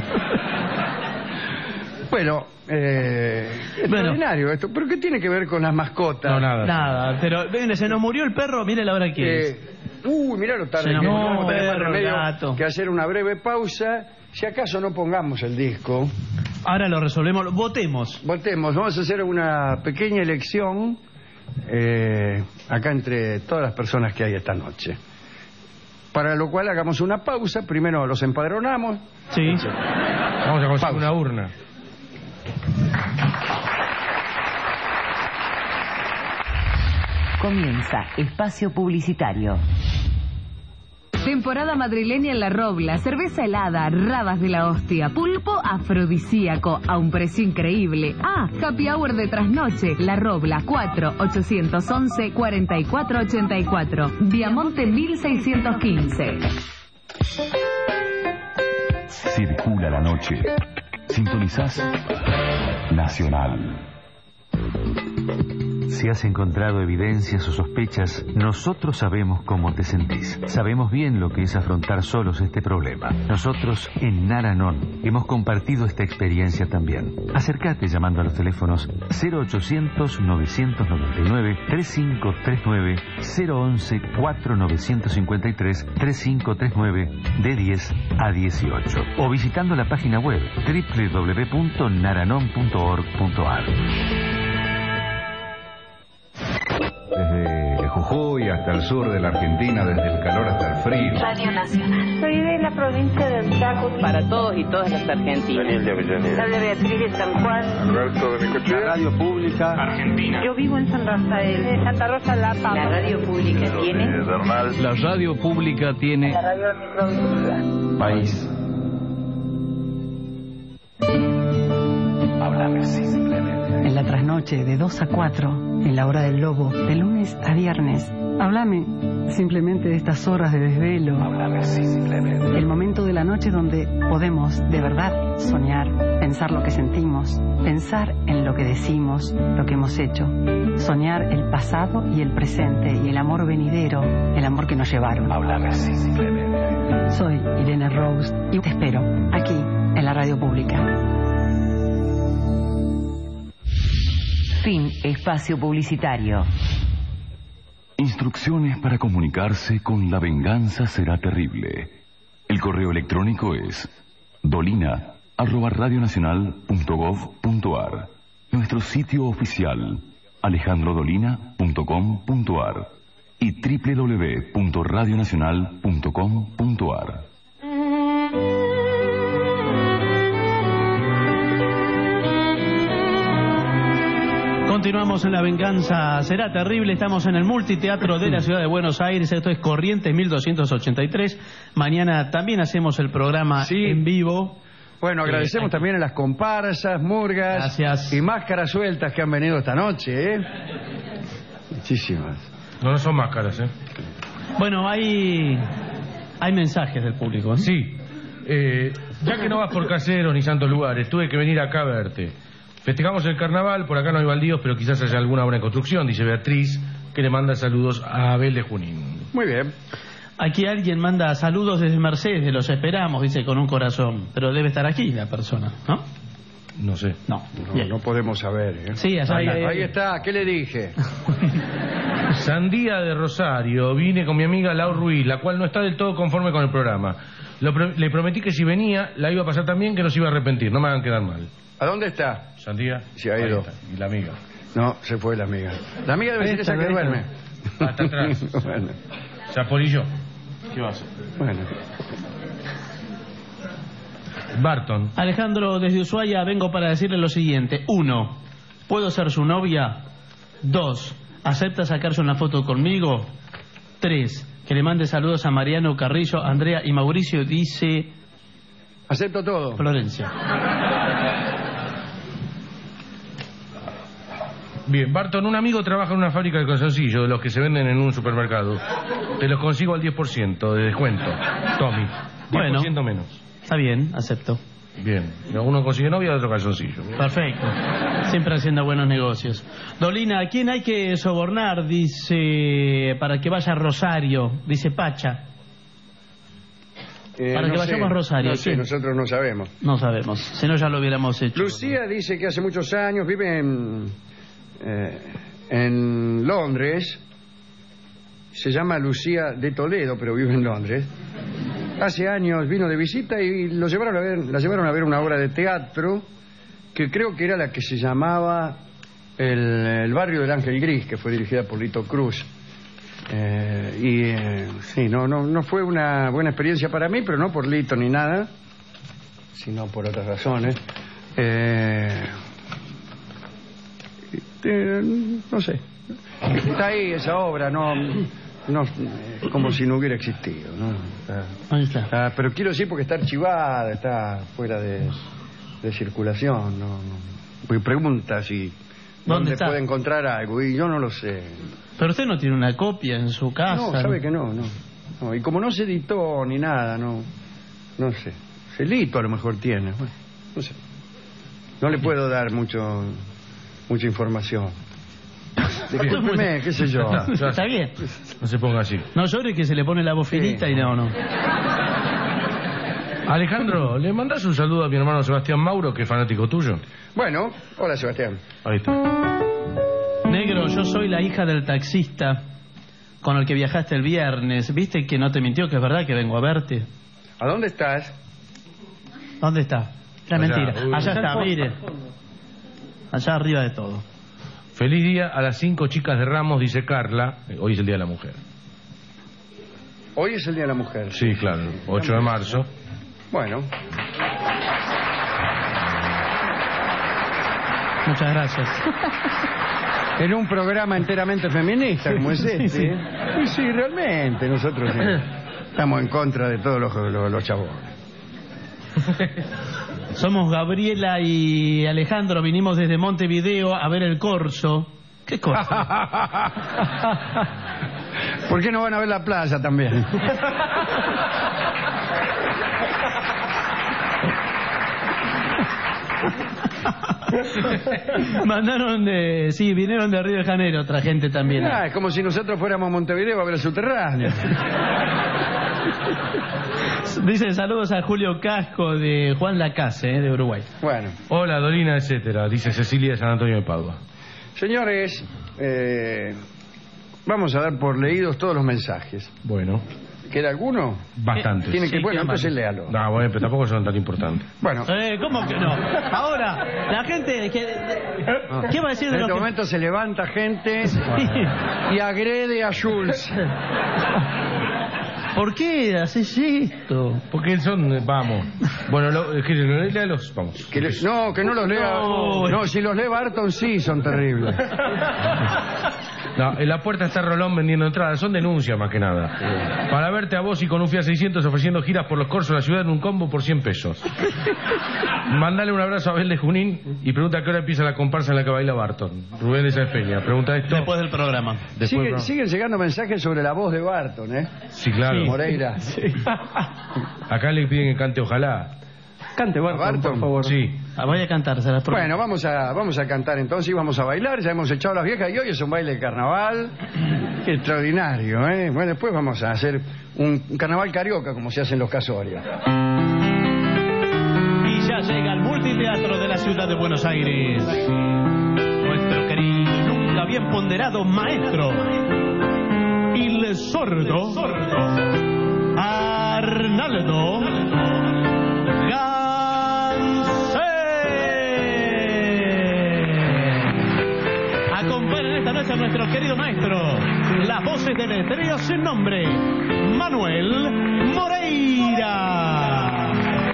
Bueno, extraordinario esto. ¿Pero qué tiene que ver con las mascotas? No, nada. Nada, pero mire, se nos murió el perro, mire la hora que es. Mirá lo tarde Se que nos es. perro, Remedio gato. que hacer una breve pausa. Si acaso no pongamos el disco. Ahora lo resolvemos, votemos. Vamos a hacer una pequeña elección acá entre todas las personas que hay esta noche. Para lo cual hagamos una pausa. Primero los empadronamos. Sí. Vamos a conseguir una urna. Comienza Espacio Publicitario. Temporada madrileña en La Robla, cerveza helada, rabas de la hostia, pulpo afrodisíaco a un precio increíble. Happy hour de trasnoche, La Robla, 4-811-4484, Viamonte 1615. Circula la noche Sintonizás Nacional. Si has encontrado evidencias o sospechas, nosotros sabemos cómo te sentís. Sabemos bien lo que es afrontar solos este problema. Nosotros, en Naranon, hemos compartido esta experiencia también. Acércate llamando a los teléfonos 0800-999-3539, 011-4953-3539, de 10 a 18. O visitando la página web www.naranon.org.ar. Desde Jujuy hasta el sur de la Argentina, desde el calor hasta el frío. Radio Nacional. Soy de la provincia del Chaco. Para todos y todas las argentinas. Daniel de Avellaneda. Habla Beatriz de San Juan. Alberto de Necochea. La radio pública Argentina. Yo vivo en San Rafael. De Santa Rosa La Pampa. La radio pública tiene. La radio pública tiene. La radio microvincia. País. Háblame simplemente. En la trasnoche de 2 a 4, en la hora del lobo, de lunes a viernes. Háblame simplemente de estas horas de desvelo. Háblame simplemente. El momento de la noche donde podemos de verdad soñar, pensar lo que sentimos, pensar en lo que decimos, lo que hemos hecho. Soñar el pasado y el presente y el amor venidero, el amor que nos llevaron. Háblame simplemente. Soy Irene Rose y te espero aquí en la radio pública. Fin espacio publicitario. Instrucciones para comunicarse con La Venganza Será Terrible. El correo electrónico es dolina@radionacional.gov.ar. Nuestro sitio oficial alejandrodolina.com.ar y www.radionacional.com.ar. Continuamos en La Venganza Será Terrible. Estamos en el Multiteatro de la Ciudad de Buenos Aires. Esto es Corrientes 1283. Mañana también hacemos el programa en vivo. Bueno, agradecemos también a las comparsas, murgas y máscaras sueltas que han venido esta noche, ¿eh? Muchísimas. No son máscaras, ¿eh? Bueno, hay mensajes del público, ¿eh? Sí. Ya que no vas por caseros ni santos lugares, tuve que venir acá a verte. Festejamos el carnaval, por acá no hay baldíos, pero quizás haya alguna obra en construcción, dice Beatriz, que le manda saludos a Abel de Junín. Muy bien. Aquí alguien manda saludos desde Mercedes, los esperamos, dice, con un corazón. Pero debe estar aquí la persona, ¿no? No sé. No podemos saber, ¿eh? Sí, allá ahí está, ¿qué le dije? Sandía de Rosario, vine con mi amiga Lau Ruiz, la cual no está del todo conforme con el programa. Le prometí que si venía, la iba a pasar tan bien que no se iba a arrepentir, no me hagan quedar mal. ¿A dónde está? Sandía. Se ha ido. Y la amiga. No, se fue la amiga. La amiga debe ser esa que duerme. Hasta atrás. Bueno. Chaporillo. ¿Qué va a hacer? Bueno. Barton. Alejandro, desde Ushuaia vengo para decirle lo siguiente. 1. ¿Puedo ser su novia? 2. ¿Acepta sacarse una foto conmigo? 3. Que le mande saludos a Mariano, Carrillo, Andrea y Mauricio. Dice... Acepto todo. Florencia. Bien, Barton, un amigo trabaja en una fábrica de calzoncillos de los que se venden en un supermercado. Te los consigo al 10% de descuento. Tommy, 10% menos. Está bien, acepto. Bien, uno consigue novia y otro calzoncillo. Perfecto. Siempre haciendo buenos negocios. Dolina, ¿a quién hay que sobornar? Dice, para que vaya a Rosario. Dice Pacha. Para que vayamos a Rosario. No sé, nosotros no sabemos. No sabemos, si no ya lo hubiéramos hecho. Lucía dice que hace muchos años vive en Londres. Se llama Lucía de Toledo, pero vive en Londres. Hace años vino de visita y la llevaron a ver una obra de teatro que creo que era la que se llamaba El barrio del Ángel Gris, que fue dirigida por Lito Cruz. Sí, no fue una buena experiencia para mí, pero no por Lito ni nada, sino por otras razones. No sé. Está ahí esa obra, no como si no hubiera existido, ¿no? Ahí está. Pero quiero decir porque está archivada, está fuera de circulación, no. Porque pregunta si dónde puede encontrar algo y yo no lo sé. Pero usted no tiene una copia en su casa. No, sabe que no. Y como no se editó ni nada, no sé. Celito a lo mejor tiene, bueno, no sé. No le puedo dar mucha información. Discúlpeme, qué sé yo. Está bien. No se ponga así. No llore que se le pone la voz finita y no. Alejandro, ¿le mandás un saludo a mi hermano Sebastián Mauro, que es fanático tuyo? Bueno, hola Sebastián. Ahí está. Negro, yo soy la hija del taxista con el que viajaste el viernes. ¿Viste que no te mintió, que es verdad que vengo a verte? ¿A dónde estás? ¿Dónde está? Era Allá. mentira. Allá está, mire. Allá arriba de todo. Feliz día a las 5 chicas de Ramos, dice Carla. Hoy es el Día de la Mujer. Hoy es el Día de la Mujer. Sí, claro, 8 de marzo. Bueno. Muchas gracias. En un programa enteramente feminista como es este. Sí. Y sí, realmente, nosotros estamos en contra de todos los chabones. Somos Gabriela y Alejandro, vinimos desde Montevideo a ver el corso. ¿Qué corso? ¿Por qué no van a ver la playa también? Mandaron de... Sí, vinieron de Río de Janeiro, otra gente también. Es como si nosotros fuéramos a Montevideo a ver el subterráneo. Dice saludos a Julio Casco de Juan Lacase, de Uruguay. Bueno. Hola, Dolina, etcétera, dice Cecilia de San Antonio de Padua. Señores, vamos a dar por leídos todos los mensajes. Bueno. ¿Queda alguno? Bastantes. Tiene que, Sí, bueno, entonces varios. léalo. No, bueno, pero tampoco son tan importantes. Bueno. ¿Cómo que no? Ahora, la gente... ¿Qué va a decir de En los este que... momento se levanta gente y agrede a Schulz. ¿Por qué haces esto? Porque son, vamos. Bueno, léalos, vamos. Que no los lea. No, si los lee Barton sí son terribles. No, en la puerta está Rolón vendiendo entradas. Son denuncias más que nada. Para verte a vos y con un Fiat 600 ofreciendo giras por los corsos de la ciudad en un combo por 100 pesos. Mandale un abrazo a Abel de Junín y pregunta a qué hora empieza la comparsa en la que baila Barton. Rubén de Sáenz Peña. Pregunta esto. Después del programa. Siguen llegando mensajes sobre la voz de Barton, ¿eh? Sí, claro. Moreira. Sí. Acá le piden que cante Ojalá. Cante, Barton, por favor. Sí. Voy a cantar, se las prometo. Bueno, vamos a cantar entonces y vamos a bailar. Ya hemos echado las viejas y hoy es un baile de carnaval extraordinario, ¿eh? Bueno, después vamos a hacer un carnaval carioca como se hace en los casorios. Y ya llega al multiteatro de la ciudad de Buenos Aires nuestro querido y nunca bien ponderado maestro, el sordo Arnaldo Acompañan esta noche a nuestro querido maestro, las voces del trío sin nombre, Manuel Moreira,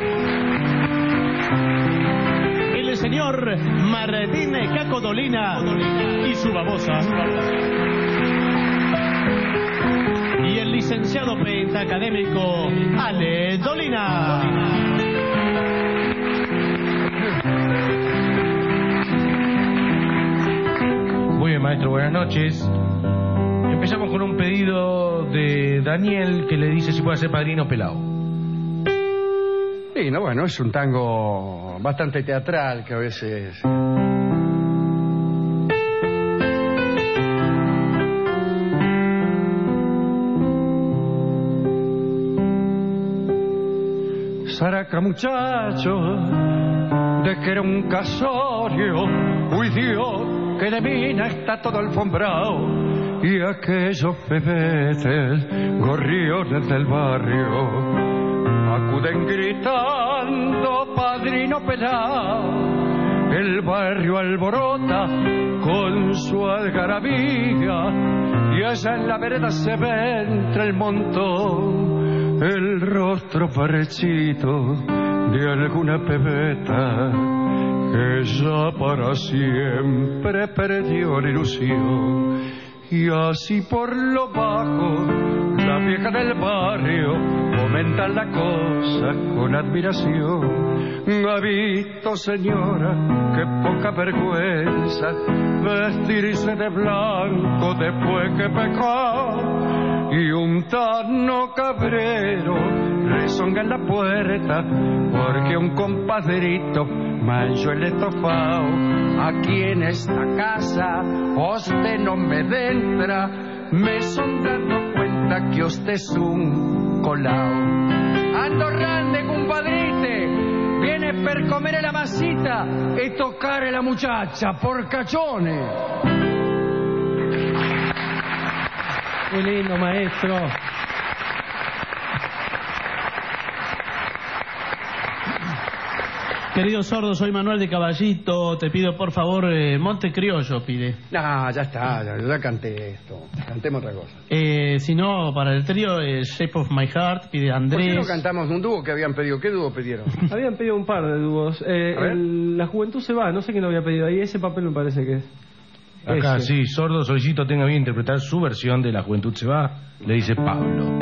el señor Martín Caco Dolina y su babosa, y el licenciado pentacadémico Ale Dolina. Muy bien, maestro, buenas noches. Empezamos con un pedido de Daniel que le dice si puede ser padrino pelado. Sí, no, bueno, es un tango bastante teatral que a veces... Saraca muchacho, de que era un casorio, uy Dios, que de mina está todo alfombrado, y aquellos bebetes, gorriones del barrio, acuden gritando, padrino pelao, el barrio alborota con su algarabía, y allá en la vereda se ve entre el montón el rostro parechito de alguna pebeta que ya para siempre perdió la ilusión. Y así por lo bajo, la vieja del barrio comenta la cosa con admiración. Ha visto, señora, qué poca vergüenza vestirse de blanco después que pecó. Y un tano cabrero rezonga en la puerta porque un compadrito manchó el estofado. Aquí en esta casa usted no me entra, me son dando cuenta que usted es un colao. Ando grande, compadrite, viene per comer la masita y tocar a la muchacha por cachones. Muy lindo, maestro. Querido sordo, soy Manuel de Caballito. Te pido, por favor, Monte Criollo, pide. No, ya está, ya canté esto. Cantemos otra cosa. Si no, para el trío, Shape of My Heart, pide Andrés. ¿Por qué no cantamos un dúo que habían pedido? ¿Qué dúo pidieron? Habían pedido un par de dúos. La Juventud se va, no sé quién lo había pedido ahí. Ese papel me parece que es. Acá, sí, sordo, solicito tenga bien interpretar su versión de La Juventud se va, le dice Pablo.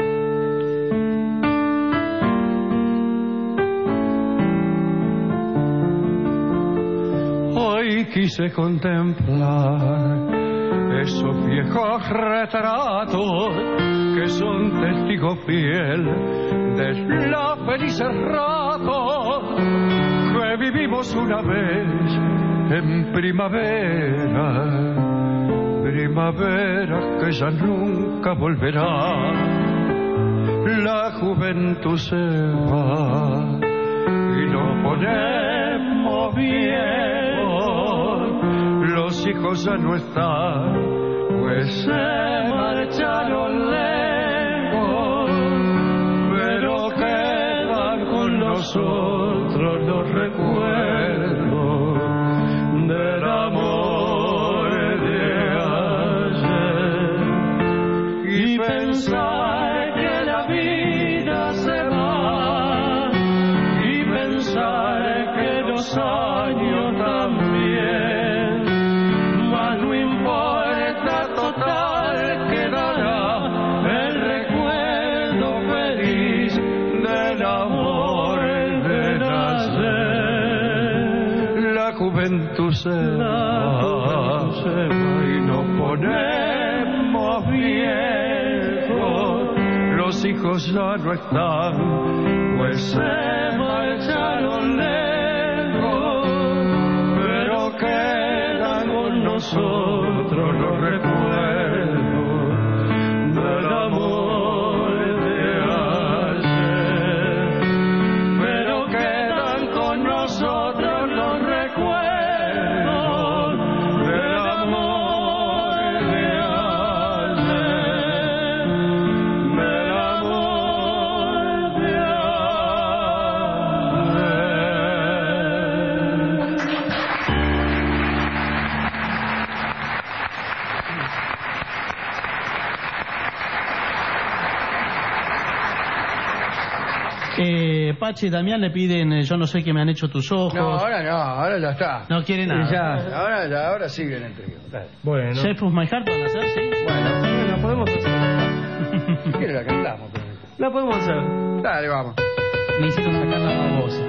Hoy quise contemplar esos viejos retratos que son testigos fiel de los felices ratos que vivimos una vez en primavera, primavera que ya nunca volverá. La juventud se va y nos ponemos viejos, los hijos ya no están, pues se marcharon lejos, pero quedan con nosotros los recuerdos del amor de ayer. Y pensar que la vida se va, y pensar que los años también, mas no importa, total quedará el recuerdo feliz del amor del ayer. La juventud se va y nos ponemos viejos, los hijos ya no están, pues se marcharon lejos, pero quedan con nosotros los recuerdos del amor de ayer, pero quedan con nosotros los recuerdos del amor de ayer, del amor de Pachi y Damián le piden Yo no sé qué me han hecho tus ojos. No, ahora ya está. No quiere nada. Ahora sigue en el trío. Dale. Bueno. Shape of My Heart van a hacer, ¿sí? Bueno, la podemos hacer. Si quiere la cantamos. Pero... La podemos hacer. Dale, vamos. Me hicieron sacar la babosa.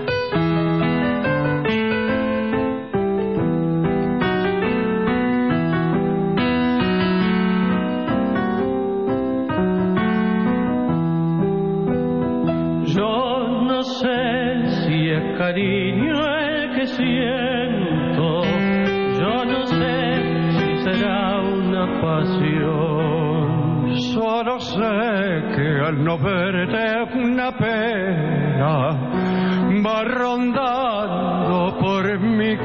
Yo no sé si es cariño el que siento, yo no sé si será una pasión. Solo sé que al no verte una pena va rondando por mi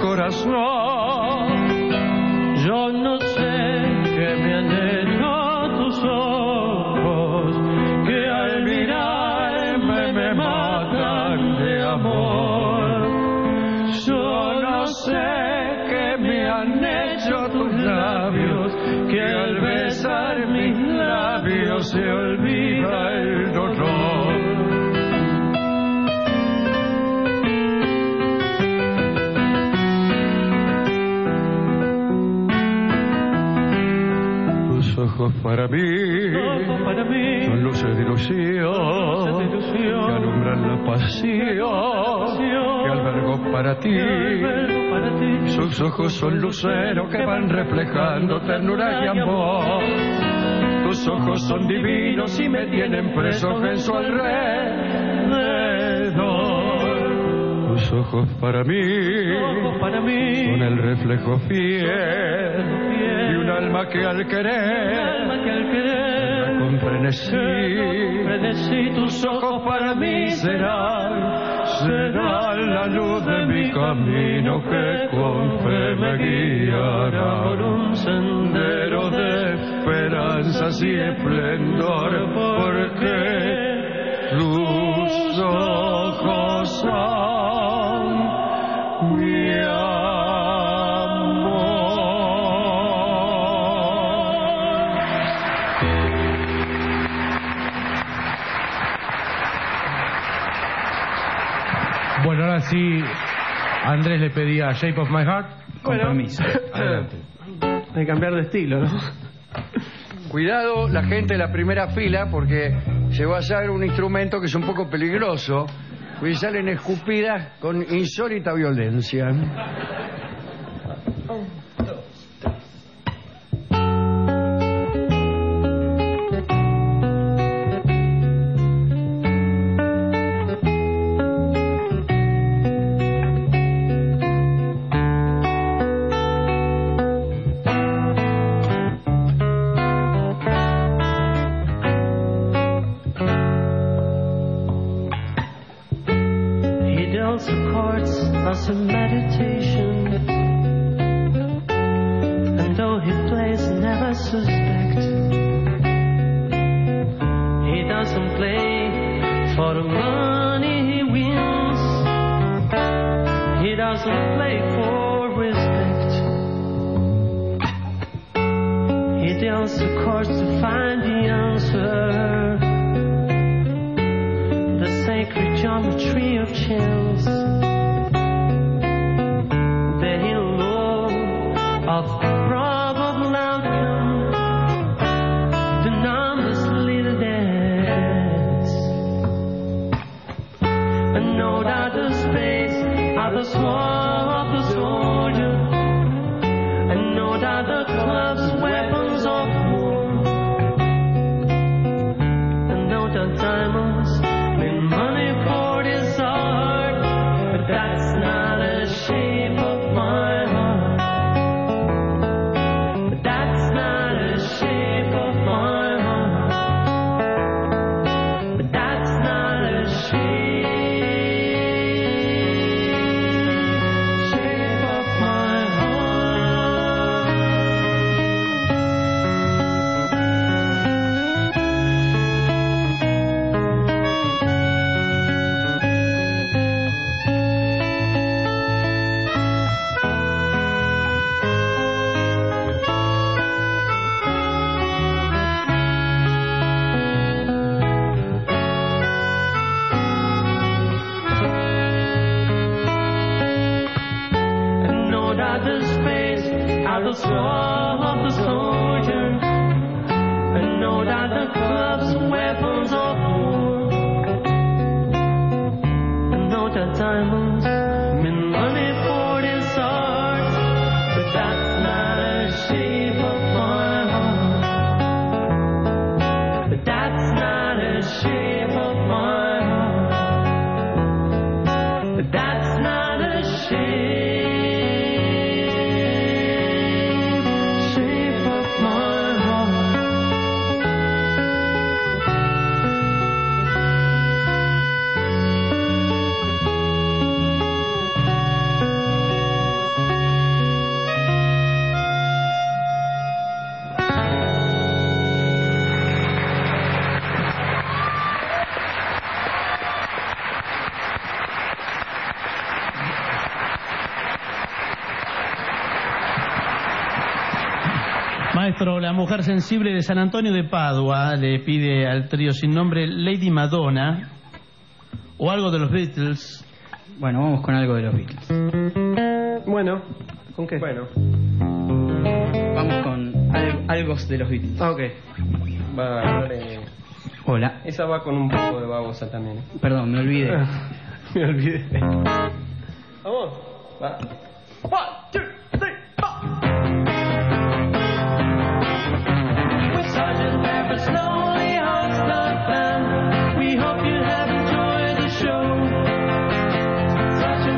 corazón. Yo no sé qué me han hecho tus ojos, que al mirarme me matan de amor. Yo no sé qué me han hecho tus labios, que al besar mis labios se olvida el dolor. Tus ojos para mí son luces de ilusión que alumbran la pasión que albergo para ti. Sus ojos son luceros que van reflejando ternura y amor. Tus ojos son divinos y me tienen preso en su alrededor. Tus ojos para mí son el reflejo fiel de un alma que al querer con frenesí. Tus ojos para mí serán la luz de mi camino que con fe me guiará por un sendero de esperanzas y esplendor, porque tus ojos son mi amor. Bueno, ahora sí, Andrés le pedía Shape of My Heart. Con permiso. Adelante. Hay que cambiar de estilo, ¿no? Cuidado la gente de la primera fila, porque se va a hacer un instrumento que es un poco peligroso, y salen escupidas con insólita violencia. Maestro, la mujer sensible de San Antonio de Padua le pide al trío sin nombre Lady Madonna o algo de los Beatles. Bueno, vamos con algo de los Beatles. Bueno, ¿con qué? Bueno. Vamos con algo de los Beatles. Ah, ok. Va, Hola. Esa va con un poco de babosa también. Perdón, me olvidé. Me olvidé. Vamos. Va. 1, 2, 3, 4. Sergeant Pepper's Lonely Hearts Club Band. We hope you have enjoyed the show. Sergeant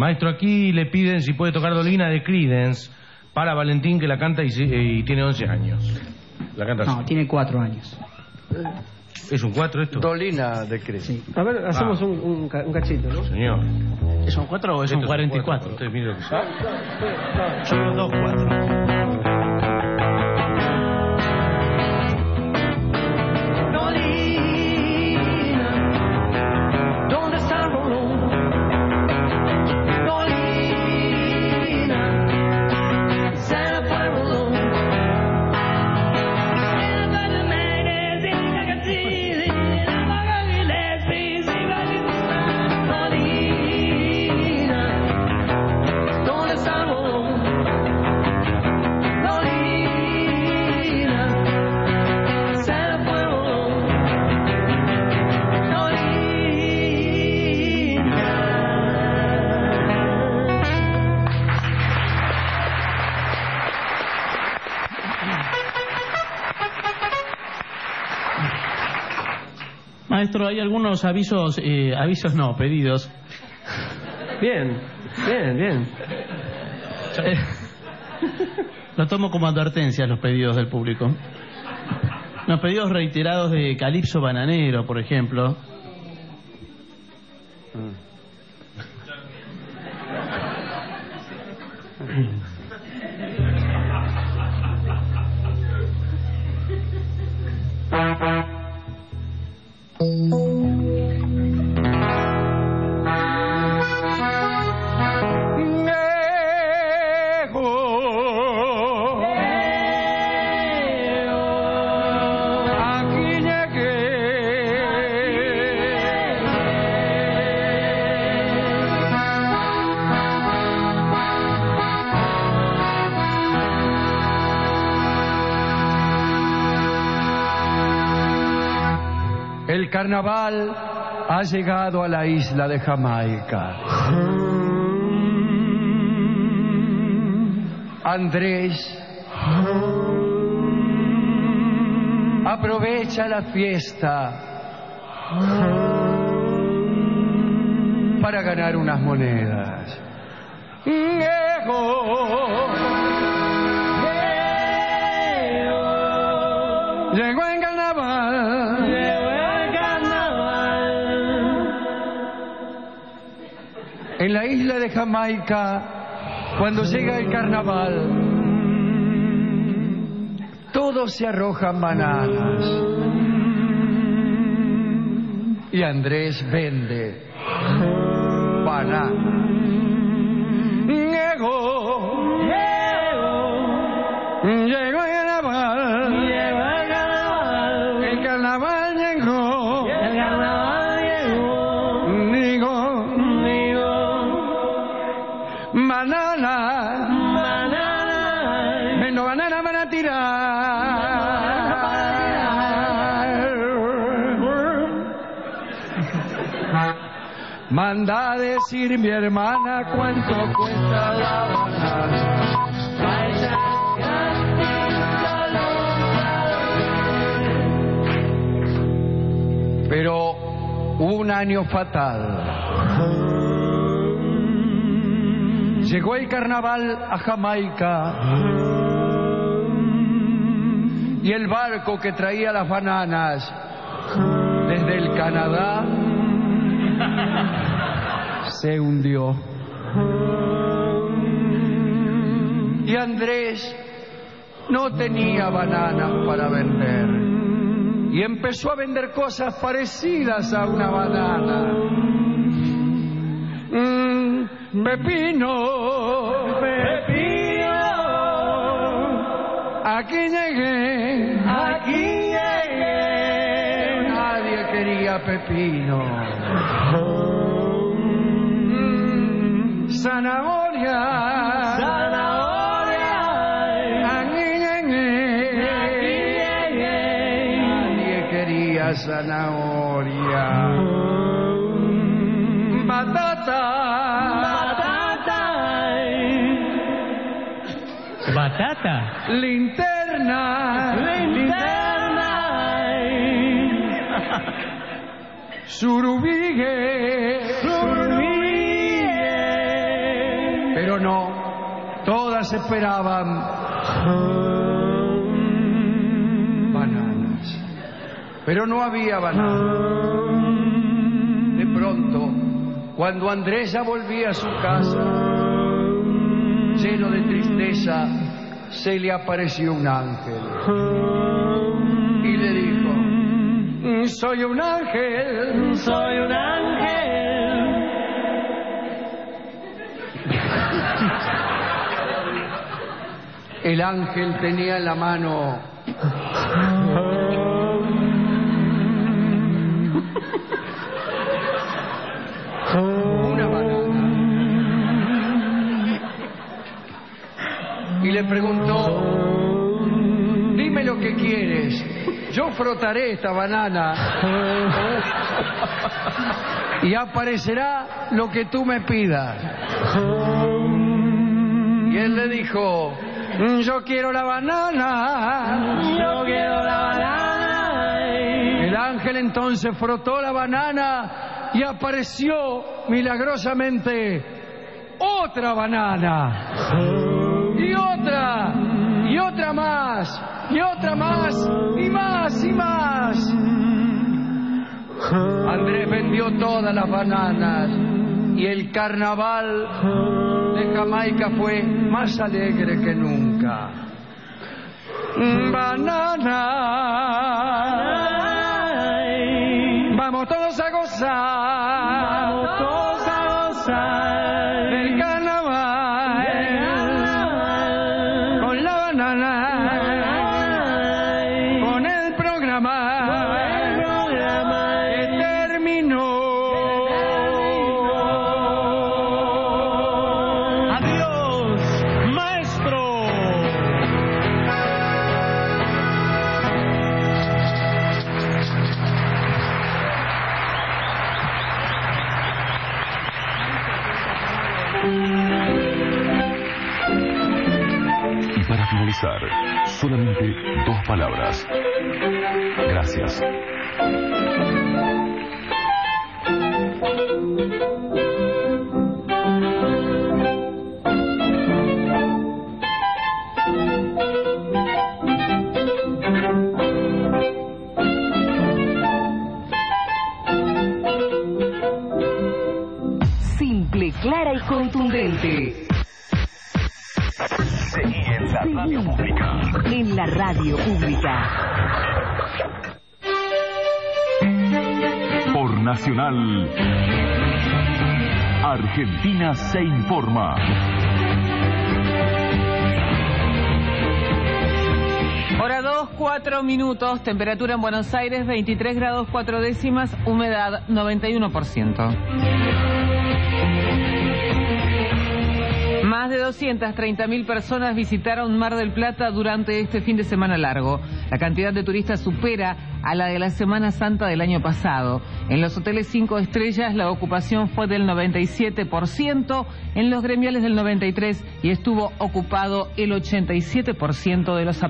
Maestro, aquí le piden si puede tocar Dolina de Creedence para Valentín, que la canta y tiene 11 años. La canta así. No, tiene 4 años. ¿Es un 4 esto? Dolina de Creedence. Sí. A ver, hacemos un cachito, ¿no? Señor. ¿Es un 4 o es un 44? Usted mire lo que sea. Yo veo 2 4. ¿Dónde está el bolón? Dolina, se le fue el bolón. Dolina, ¿dónde está el bolón? Dolina, se le fue el bolón. Maestro, hay algunos avisos, pedidos. Bien. Lo tomo como advertencia los pedidos del público. Los pedidos reiterados de Calipso Bananero, por ejemplo. El carnaval ha llegado a la isla de Jamaica. Andrés aprovecha la fiesta para ganar unas monedas. Llegó el carnaval. En la isla de Jamaica, cuando llega el carnaval, todos se arrojan bananas. Y Andrés vende bananas. Llegó el carnaval. El carnaval llegó. Banana, vendo banana para tirar. Manda a decir mi hermana cuánto cuesta la banana. Pero hubo un año fatal. Llegó el carnaval a Jamaica y el barco que traía las bananas desde el Canadá se hundió. Y Andrés no tenía bananas para vender y empezó a vender cosas parecidas a una banana. Pepino, aquí llegué, nadie quería pepino. Zanahoria, aquí llegué, nadie quería zanahoria. Batata. Linterna. Surubigue. no, todas esperaban bananas, pero no había bananas. De pronto, cuando Andrés ya volvía a su casa, lleno de tristeza, se le apareció un ángel y le dijo: soy un ángel, soy un ángel. El ángel tenía en la mano una banana y le preguntó: dime lo que quieres, yo frotaré esta banana y aparecerá lo que tú me pidas. Y él le dijo: yo quiero la banana, yo quiero la banana. El ángel entonces frotó la banana y apareció milagrosamente otra banana. Y otra, y otra más, y otra más, y más, y más. Andrés vendió todas las bananas y el carnaval de Jamaica fue más alegre que nunca. Banana, vamos todos a gozar, vamos todos a gozar del carnaval, con la banana, con el programa que terminó. Adiós, maestro. Y para finalizar, solamente 2 palabras. Gracias. Simple, clara y contundente. Seguí en la radio pública. En la radio pública. Por Nacional, Argentina se informa. Hora 2, 4 minutos, temperatura en Buenos Aires 23 grados 4 décimas, humedad 91%. Más de 230.000 personas visitaron Mar del Plata durante este fin de semana largo. La cantidad de turistas supera a la de la Semana Santa del año pasado. En los hoteles 5 estrellas la ocupación fue del 97%, en los gremiales del 93% y estuvo ocupado el 87% de los